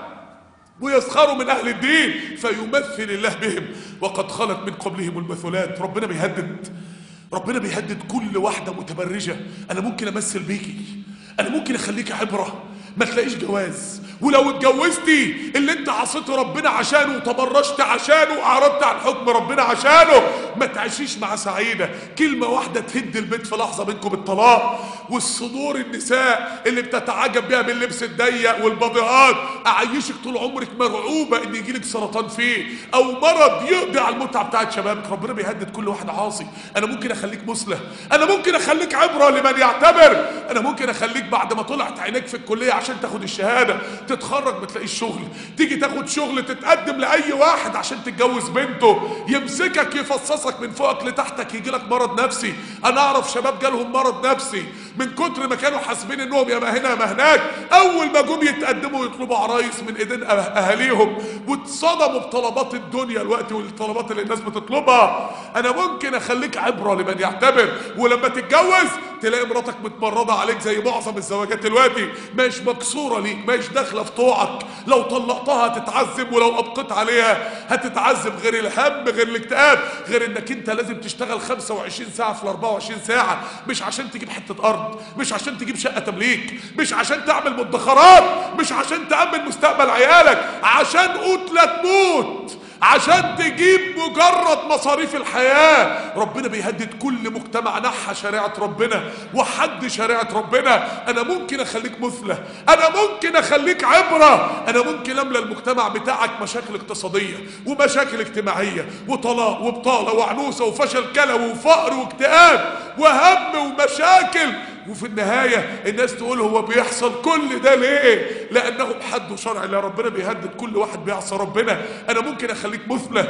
ويسخروا من اهل الدين فيمثل الله بهم. وقد خلت من قبلهم المثلات. ربنا بيهدد، ربنا بيهدد كل واحده متبرجه. انا ممكن امثل بيكي، انا ممكن اخليكي عبره، ما تلاقيش جواز، ولو اتجوزتي اللي انت عصيت ربنا عشانه وتبرجت عشانه واعرضت عن حكم ربنا عشانه ما تعيشيش مع سعيده. كلمه واحده تهد البيت في لحظه منكم الطلاق. والصدور النساء اللي بتتعجب بيها من اللبس الضيق والبضيعات، اعيشك طول عمرك مرعوبه ان يجيلك سرطان فيه او مرض يقضي على المتعه بتاعت شبابك. ربنا بيهدد كل واحد عاصي. انا ممكن اخليك مثلى، انا ممكن اخليك عبره لمن يعتبر، انا ممكن اخليك بعد ما طلعت عينيك في الكليه عشان تاخد الشهاده تتخرج ما تلاقيش شغل، تيجي تاخد شغل تتقدم لاي واحد عشان تتجوز بنته، يمسكك يفصصك من فوقك لتحتك، يجي لك مرض نفسي. انا اعرف شباب جالهم مرض نفسي من كتر ما كانوا حاسبين انهم يا ما هنا يا ما هناك، اول ما جم يتقدموا يطلبوا عرايس من ايدين اهاليهم واتصدموا بطلبات الدنيا الوقت والطلبات اللي الناس بتطلبها. انا ممكن اخليك عبره لمن يعتبر. ولما تتجوز تلاقي مراتك متمرده عليك زي معظم الزواجات دلوقتي، مش مكسوره ليك، مش داخله في طوعك. لو طلقتها هتتعذب، ولو ابقيت عليها هتتعذب، غير الهم غير الاكتئاب غير انك انت لازم تشتغل خمسة وعشرين ساعه في الأربعة وعشرين ساعه، مش عشان تجيب حته ارض، مش عشان تجيب شقه تمليك، مش عشان تعمل مدخرات، مش عشان تامن مستقبل عيالك، عشان قتله تموت، عشان تجيب مجرد مصاريف الحياة. ربنا بيهدد كل مجتمع نحى شريعة ربنا وحد شريعة ربنا. انا ممكن اخليك مثلى، انا ممكن اخليك عبرة، انا ممكن املى المجتمع بتاعك مشاكل اقتصادية ومشاكل اجتماعية وطلاق وبطالة وعنوسة وفشل كلوي وفقر واكتئاب وهم ومشاكل، وفي النهاية الناس تقول هو بيحصل كل ده ليه؟ لأنه بحد شرع الله. ربنا بيهدد كل واحد بيعصى ربنا. أنا ممكن أخليك مثلى،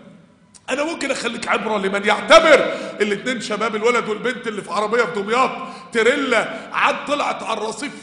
أنا ممكن أخليك عبرة لمن يعتبر. الاتنين شباب الولد والبنت اللي في عربية في دمياط تريلا عاد طلعت على الرصيف،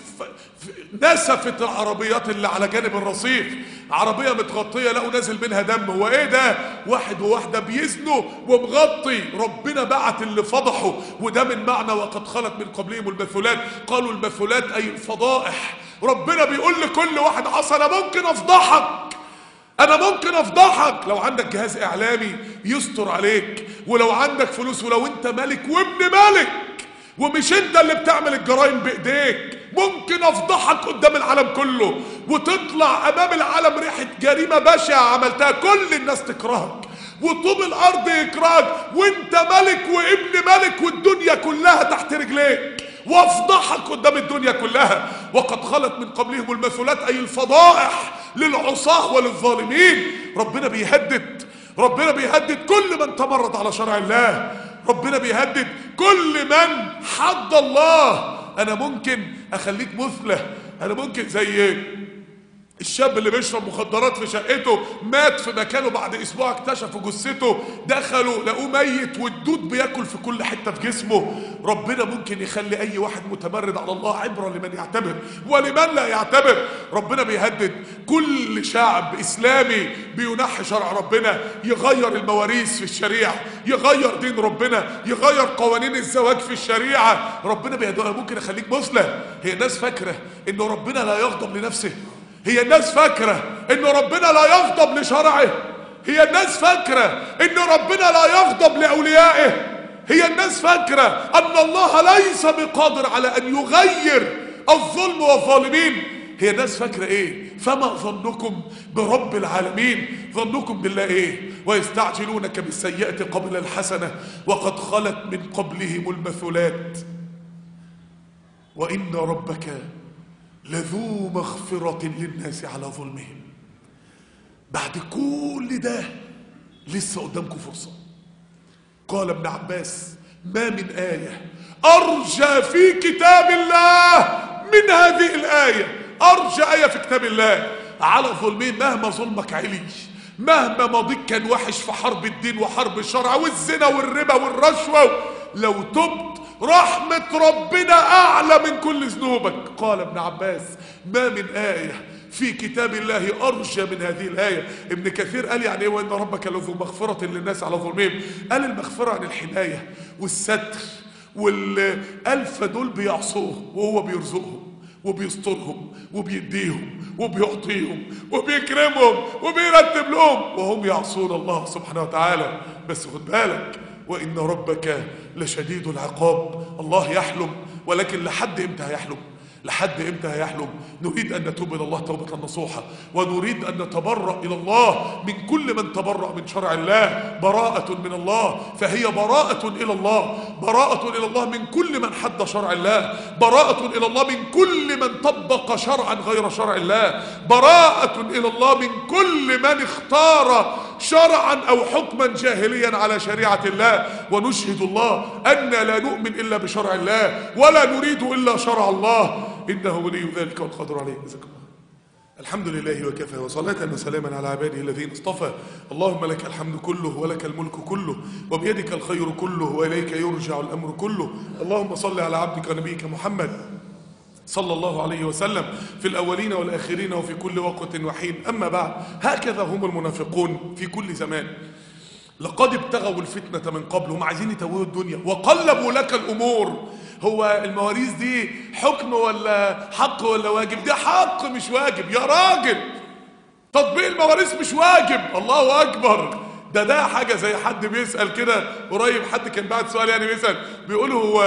نسفت العربيات اللي على جانب الرصيف، عربية متغطية لقوا نازل منها دم. هو ايه ده؟ واحد وواحدة بيزنوا ومغطي. ربنا بعت اللي فضحوا، وده من معنى وقد خلت من قبلهم المثلات. قالوا المثلات اي الفضائح. ربنا بيقول لكل واحد عصى انا ممكن افضحك، انا ممكن افضحك. لو عندك جهاز اعلامي يستر عليك، ولو عندك فلوس، ولو انت ملك وابن ملك ومش انت اللي بتعمل الجرائم بايديك، ممكن افضحك قدام العالم كله وتطلع امام العالم ريحة جريمة بشعة عملتها، كل الناس تكرهك وطوب الارض يكرهك وانت ملك وابن ملك والدنيا كلها تحت رجليك، وافضحك قدام الدنيا كلها. وقد خلت من قبلهم المثلات اي الفضائح للعصاة وللظالمين. ربنا بيهدد، ربنا بيهدد كل من تمرد على شرع الله، ربنا بيهدد كل من حد الله. انا ممكن اخليك مثلى، انا ممكن زي الشاب اللي بيشرب مخدرات في شقته مات في مكانه، بعد اسبوع اكتشفوا جثته، دخلوا لقوه ميت والدود بياكل في كل حته في جسمه. ربنا ممكن يخلي اي واحد متمرد على الله عبره لمن يعتبر ولمن لا يعتبر. ربنا بيهدد كل شعب اسلامي بينحي شرع ربنا، يغير المواريث في الشريعه، يغير دين ربنا، يغير قوانين الزواج في الشريعه. ربنا بيهدد. ممكن اخليك مثلى. هي الناس فاكره انه ربنا لا يغضب لنفسه، هي الناس فاكرة ان ربنا لا يغضب لشرعه، هي الناس فاكرة ان ربنا لا يغضب لأوليائه، هي الناس فاكرة ان الله ليس بقادر على ان يغير الظلم والظالمين. هي الناس فاكرة ايه؟ فما ظنكم برب العالمين؟ ظنكم بالله ايه؟ ويستعجلونك بالسيئة قبل الحسنة وقد خلت من قبلهم المثلات وإن ربك لذو مغفرة للناس على ظلمهم. بعد كل ده لسه قدامكم فرصة. قال ابن عباس: ما من آية أرجى في كتاب الله من هذه الآية. أرجى آية في كتاب الله على ظلمين. مهما ظلمك علي، مهما ماضيك كان وحش في حرب الدين وحرب الشرع والزنا والربا والرشوة، لو تبت رحمة ربنا أعلى من كل ذنوبك. قال ابن عباس: ما من آية في كتاب الله أرجى من هذه الآية. ابن كثير قال يعني ايه وإن ربك لذو مغفرة للناس على ظلمهم؟ قال المغفرة عن الحماية والستر، والألفة دول بيعصوه وهو بيرزقهم وبيسترهم وبيديهم وبيعطيهم وبيكرمهم وبيرتب لهم وهم يعصون الله سبحانه وتعالى. بس خد بالك: وإن ربك لشديد العقاب. الله يحلم، ولكن لحد امتى هيحلم؟ لحد امتى هيحلم؟ نريد ان نتوب الى الله توبة نصوحة، ونريد ان نتبرأ الى الله من كل من تبرأ من شرع الله. براءة من الله، فهي براءة الى الله. براءة الى الله من كل من حد شرع الله. براءة الى الله من كل من طبق شرعا غير شرع الله. براءة الى الله من كل من اختار شرعا او حكما جاهليا على شريعة الله. ونشهد الله ان لا نؤمن الا بشرع الله ولا نريد الا شرع الله، إنه ولي ذلك والقادر عليه. جزاكم الله. الحمد لله وكفى، وصلاة وسلاما على عباده الذين اصطفى. اللهم لك الحمد كله ولك الملك كله وبيدك الخير كله وإليك يرجع الأمر كله. اللهم صل على عبدك ونبيك محمد صلى الله عليه وسلم في الأولين والآخرين وفي كل وقت وحين. أما بعد، هكذا هم المنافقون في كل زمان. لقد ابتغوا الفتنة من قبل، هم عايزين يتوهوا الدنيا وقلبوا لك الأمور. هو المواريث دي حكم ولا حق ولا واجب؟ ده حق مش واجب يا راجل. تطبيق المواريث مش واجب. الله أكبر. ده ده حاجة زي حد بيسأل كده قريب، حد كان بعت سؤال يعني بيسأل بيقول هو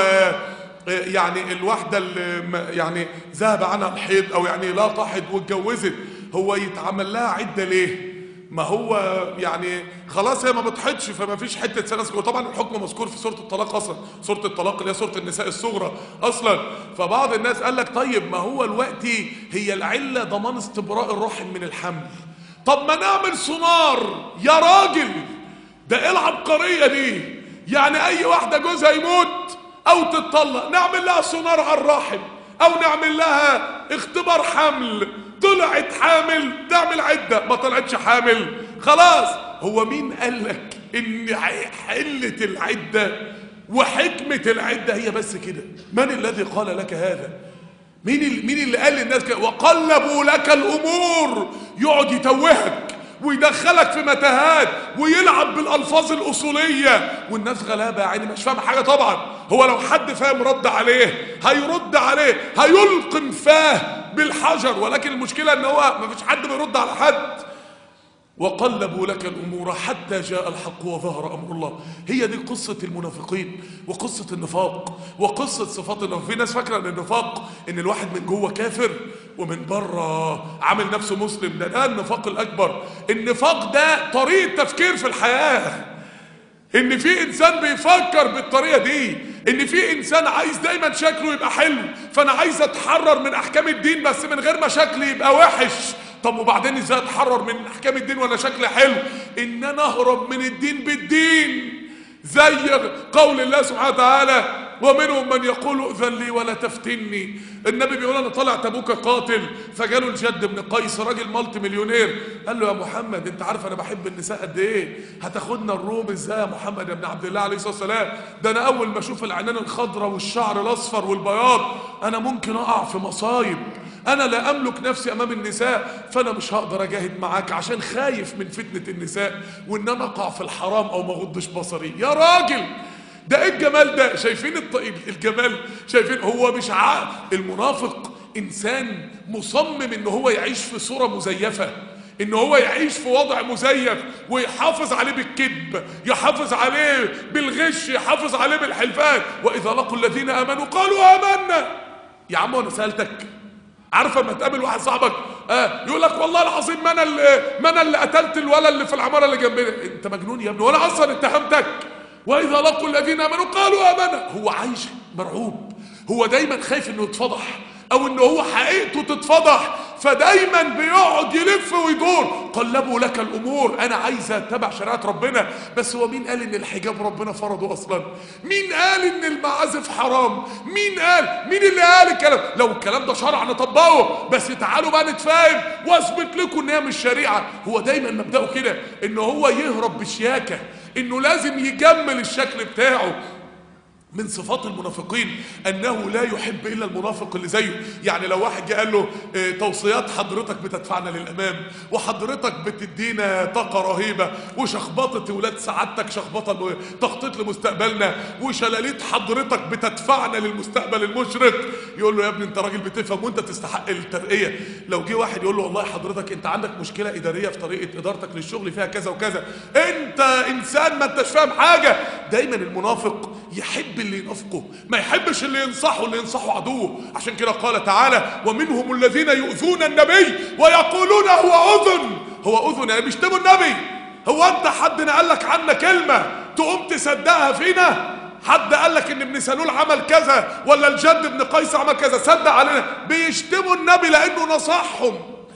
يعني الواحدة اللي يعني ذهب عنها الحيض أو يعني لا تحض واتجوزت، هو يتعمل لها عدة ليه؟ ما هو يعني خلاص هي ما بتحضش فما فيش حته سنه. وطبعا الحكم مذكور في سوره الطلاق اصلا، سوره الطلاق اللي هي سوره النساء الصغرى اصلا. فبعض الناس قال لك طيب ما هو الوقت هي العله ضمان استبراء الرحم من الحمل، طب ما نعمل سونار يا راجل. ده ايه العبقريه دي؟ يعني اي واحده جوزها يموت او تتطلق نعمل لها سونار على الرحم، او نعمل لها اختبار حمل. طلعت حامل تعمل عدة، ما طلعتش حامل خلاص. هو مين قال لك ان حلة العدة وحكمة العدة هي بس كده؟ من الذي قال لك هذا؟ مين مين اللي قال للناس كده؟ وقلبوا لك الامور. يقعد يتوهك ويدخلك في متاهات ويلعب بالالفاظ الاصوليه، والناس غلابه يعني مش فاهمه حاجه. طبعا هو لو حد فاهم رد عليه هيرد عليه هيلقم فاه بالحجر، ولكن المشكله ان هو ما فيش حد بيرد على حد. وقلبوا لك الامور حتى جاء الحق وظهر امر الله. هي دي قصه المنافقين وقصه النفاق وقصه صفات النفاق. في ناس فاكره ان النفاق ان الواحد من جوه كافر ومن بره عامل نفسه مسلم. ده ده النفاق الاكبر. النفاق ده طريقه تفكير في الحياه، ان في انسان بيفكر بالطريقه دي، ان في انسان عايز دايما شكله يبقى حلو، فانا عايز اتحرر من احكام الدين بس من غير ما شكلي يبقى وحش. طب وبعدين ازاي اتحرر من احكام الدين وانا شكلي حلو؟ ان انا اهرب من الدين بالدين، زي قول الله سبحانه وتعالى ومنهم من يقول ائذن لي ولا تفتني. النبي بيقول انا طالع تبوك قاتل، فجاله الجد بن قيس راجل مالتي مليونير، قال له يا محمد انت عارف انا بحب النساء قد ايه، هتاخدنا الروم ازاي يا محمد يا ابن عبد الله عليه الصلاه والسلام؟ ده انا اول ما اشوف العينين الخضراء والشعر الاصفر والبياض انا ممكن اقع في مصايب، انا لا املك نفسي امام النساء، فانا مش هقدر اجاهد معاك عشان خايف من فتنه النساء وان انا اقع في الحرام او ما اغضش بصري. يا راجل ده ايه الجمال ده؟ شايفين الجمال؟ شايفين؟ هو مش عقل. المنافق انسان مصمم ان هو يعيش في صورة مزيفة، ان هو يعيش في وضع مزيف ويحافظ عليه بالكذب، يحافظ عليه بالغش، يحافظ عليه بالحلفان. واذا لقوا الذين امنوا قالوا امنا. يا عم انا سألتك عارفه لما تقابل واحد صاحبك اه يقول لك والله العظيم ما انا اللي ما انا اللي قتلت الولد اللي في العماره اللي جنبنا. انت مجنون يا ابني، وانا اصلا اتهمتك؟ واذا لقوا الذين امنوا قالوا امنا. هو عايش مرعوب، هو دايما خايف انه يتفضح او انه هو حقيقته تتفضح، فدايما بيقعد يلف ويدور. قلبوا لك الامور، انا عايز اتبع شريعه ربنا. بس هو مين قال ان الحجاب ربنا فرضه اصلا؟ مين قال ان المعازف حرام؟ مين قال؟ مين اللي قال الكلام؟ لو الكلام ده شرع نطبقه، بس تعالوا بقى نتفاهم واثبت لكم ان هي مش شريعه. هو دايما مبدأه كده، ان هو يهرب بشياكه، انه لازم يجمل الشكل بتاعه. من صفات المنافقين انه لا يحب الا المنافق اللي زيه. يعني لو واحد جه قال له اه توصيات حضرتك بتدفعنا للامام، وحضرتك بتدينا طاقه رهيبه، وشخبطه ولاد سعادتك شخبطه تخطيط لمستقبلنا، وشلاليت حضرتك بتدفعنا للمستقبل المشرق، يقول له يا ابني انت راجل بتفهم وانت تستحق الترقيه. لو جه واحد يقول له والله حضرتك انت عندك مشكله اداريه في طريقه ادارتك للشغل فيها كذا وكذا، انت انسان ما انتش فاهم حاجه. دايما المنافق يحب اللي ينافقه، ما يحبش اللي ينصحه، اللي ينصحه عدوه. عشان كده قال تعالى ومنهم الذين يؤذون النبي ويقولون هو اذن. هو اذن يعني بيشتموا النبي. هو انت حد قال لك عنا كلمه تقوم تصدقها فينا؟ حد قال لك ان ابن سلول عمل كذا ولا الجد بن قيس عمل كذا صدق علينا؟ بيشتموا النبي لانه نصحهم.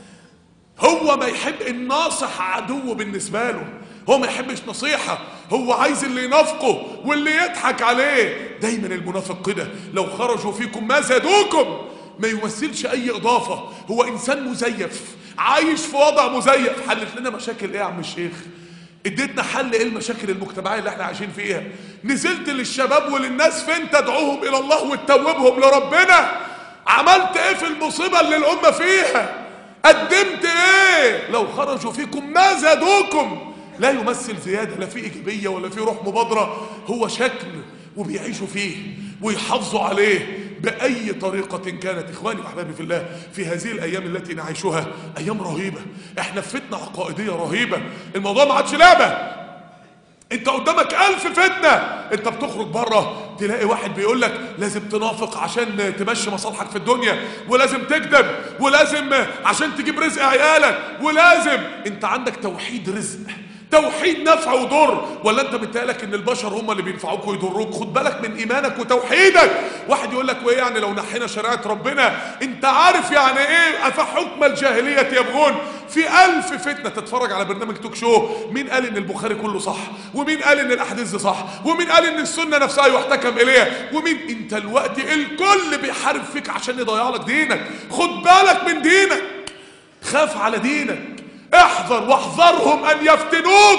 هو ما يحب الناصح عدو بالنسبه له، هو ما يحبش نصيحة، هو عايز اللي ينافقه واللي يضحك عليه. دايما المنافق كده، لو خرجوا فيكم ما زادوكم، ما يمثلش اي اضافة، هو انسان مزيف عايش في وضع مزيف. حلت لنا مشاكل ايه يا عم الشيخ؟ اديتنا حل ايه المشاكل المجتمعية اللي احنا عايشين فيها؟ نزلت للشباب وللناس فين تدعوهم الى الله وتتوبهم لربنا؟ عملت ايه في المصيبة اللي الامة فيها؟ قدمت ايه؟ لو خرجوا فيكم ما زادوكم، لا يمثل زيادة، لا في إيجابية ولا في روح مبادرة، هو شكل وبيعيشوا فيه ويحافظوا عليه بأي طريقة كانت. إخواني وأحبابي في الله، في هذه الأيام التي نعيشها أيام رهيبة، إحنا في فتنة عقائدية رهيبة. الموضوع ما عادش لعبة، انت قدامك ألف فتنة. انت بتخرج بره تلاقي واحد بيقول لك لازم تنافق عشان تمشي مصالحك في الدنيا، ولازم تكذب، ولازم عشان تجيب رزق عيالك، ولازم انت عندك توحيد رزق، توحيد نفع وضر. ولا انت متهيألك ان البشر هم اللي بينفعوك ويضروك؟ خد بالك من ايمانك وتوحيدك. واحد يقول لك وايه يعني لو نحينا شريعه ربنا؟ انت عارف يعني ايه افحكم الجاهليه يبغون؟ في ألف فتنه. تتفرج على برنامج توك شو، مين قال ان البخاري كله صح؟ ومين قال ان الاحاديث دي صح؟ ومين قال ان السنه نفسها يحتكم اليها؟ ومين؟ انت الوقت الكل بيحارب فيك عشان يضيع لك دينك. خد بالك من دينك، خاف على دينك، احذر واحذرهم ان يفتنوك.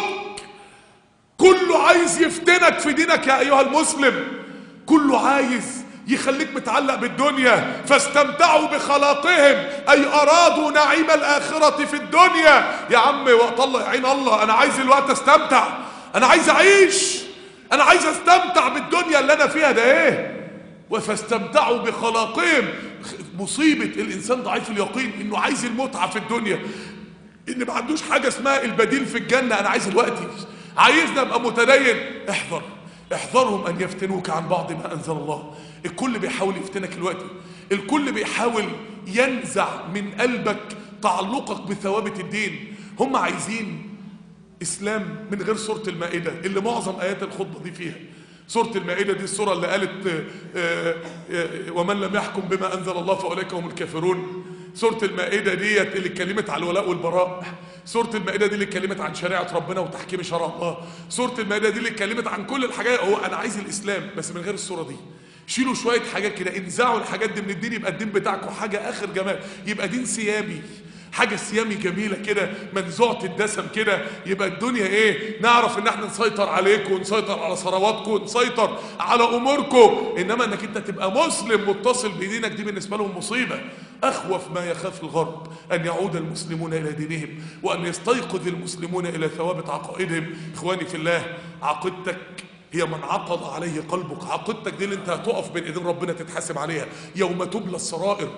كله عايز يفتنك في دينك يا ايها المسلم، كله عايز يخليك متعلق بالدنيا. فاستمتعوا بخلاقهم اي ارادوا نعيم الاخرة في الدنيا. يا عم وقت الله يعين الله، انا عايز الوقت استمتع، انا عايز اعيش، انا عايز استمتع بالدنيا اللي انا فيها ده ايه. فاستمتعوا بخلاقهم. مصيبة الانسان ضعيف اليقين انه عايز المتعة في الدنيا، ان ما عندوش حاجة اسمها البديل في الجنة. انا عايز الوقت، عايزنا ابقى متدين. احذر احذرهم ان يفتنوك عن بعض ما انزل الله. الكل بيحاول يفتنك الوقت، الكل بيحاول ينزع من قلبك تعلقك بثوابت الدين. هم عايزين اسلام من غير سورة المائدة اللي معظم ايات الخطبة دي فيها. سورة المائدة دي السورة اللي قالت ومن لم يحكم بما انزل الله فاولئك هم الكافرون. سورة المائدة ديت اللي اتكلمت على الولاء والبراء. سورة المائدة دي اللي اتكلمت عن شريعة ربنا وتحكيم شرع الله. سورة المائدة دي اللي اتكلمت عن كل الحاجات. هو انا عايز الاسلام بس من غير السورة دي. شيلوا شوية حاجات كده، انزعوا الحاجات دي من الدين، يبقى الدين بتاعكم حاجة اخر جمال، يبقى دين سيامي، حاجة سيامي جميلة كده منزوعة الدسم كده. يبقى الدنيا ايه؟ نعرف ان احنا نسيطر عليكم ونسيطر على ثرواتكم ونسيطر على اموركم. انما انك انت تبقى مسلم متصل بدينك دي بالنسبة لهم مصيبة. اخوف ما يخاف الغرب ان يعود المسلمون الى دينهم وان يستيقظ المسلمون الى ثوابت عقائدهم. اخواني في الله، عقيدتك هي من عقد عليه قلبك. عقيدتك دي اللي انت هتقف بين ايدين ربنا تتحاسب عليها يوم تبلى السرائر.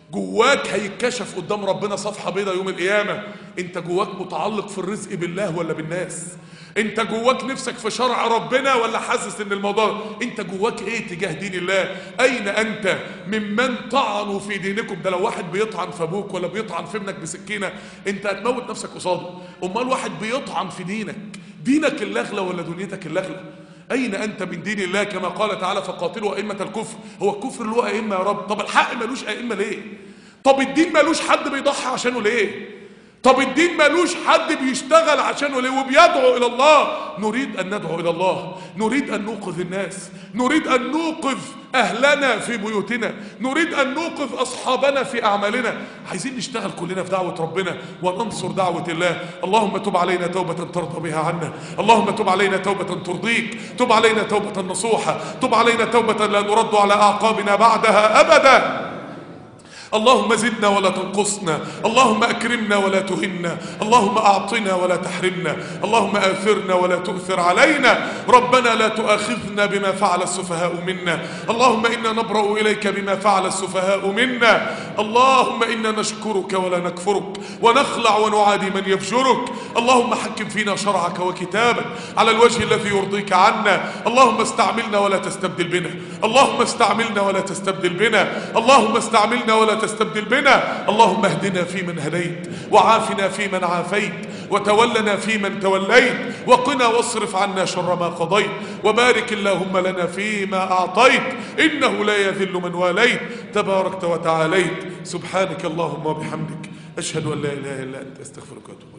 جواك هيتكشف قدام ربنا صفحة بيضة يوم القيامة. انت جواك متعلق في الرزق بالله ولا بالناس؟ انت جواك نفسك في شرع ربنا ولا حاسس ان الموضوع، انت جواك ايه تجاه دين الله؟ اين انت ممن طعنوا في دينكم؟ ده لو واحد بيطعن في ابوك ولا بيطعن في ابنك بسكينة انت هتموت نفسك قصاده. امال واحد بيطعن في دينك، دينك اللغلة ولا دنيتك اللغلة؟ أين أنت من دين الله؟ كما قال تعالى فقاتلوا أئمة الكفر. هو الكفر له أئمة يا رب؟ طب الحق ملوش أئمة ليه؟ طب الدين ملوش حد بيضحي عشانه ليه؟ طب الدين ملوش حد بيشتغل عشانه ليه وبيدعو إلى الله؟ نريد أن ندعو إلى الله، نريد أن نوقظ الناس، نريد أن نوقظ أهلنا في بيوتنا، نريد أن نوقظ أصحابنا في أعمالنا. عايزين نشتغل كلنا في دعوة ربنا وننصر دعوة الله. اللهم تب علينا توبة ترضى بها عنا، اللهم تب علينا توبة ترضيك، تب علينا توبة نصوحة، تب علينا توبة لا نرد على أعقابنا بعدها أبدا. اللهم زدنا ولا تنقصنا، اللهم أكرمنا ولا تهنا، اللهم أعطنا ولا تحرمنا، اللهم آثرنا ولا تؤثر علينا. ربنا لا تؤاخذنا بما فعل السفهاء منا، اللهم إنا نبرأ إليك بما فعل السفهاء منا. اللهم إنا نشكرك ولا نكفرك ونخلع ونعادي من يفجرك. اللهم حكم فينا شرعك وكتابك على الوجه الذي يرضيك عنا. اللهم استعملنا ولا تستبدل بنا، اللهم استعملنا ولا تستبدل بنا، اللهم استعملنا ولا تستبدل بنا. اللهم اهدنا فيمن هديت، وعافنا فيمن عافيت، وتولنا فيمن توليت، وقنا واصرف عنا شر ما قضيت، وبارك اللهم لنا فيما أعطيت، إنه لا يذل من واليت، تباركت وتعاليت. سبحانك اللهم وبحمدك، أشهد أن لا إله إلا أنت، أستغفرك وأتوب.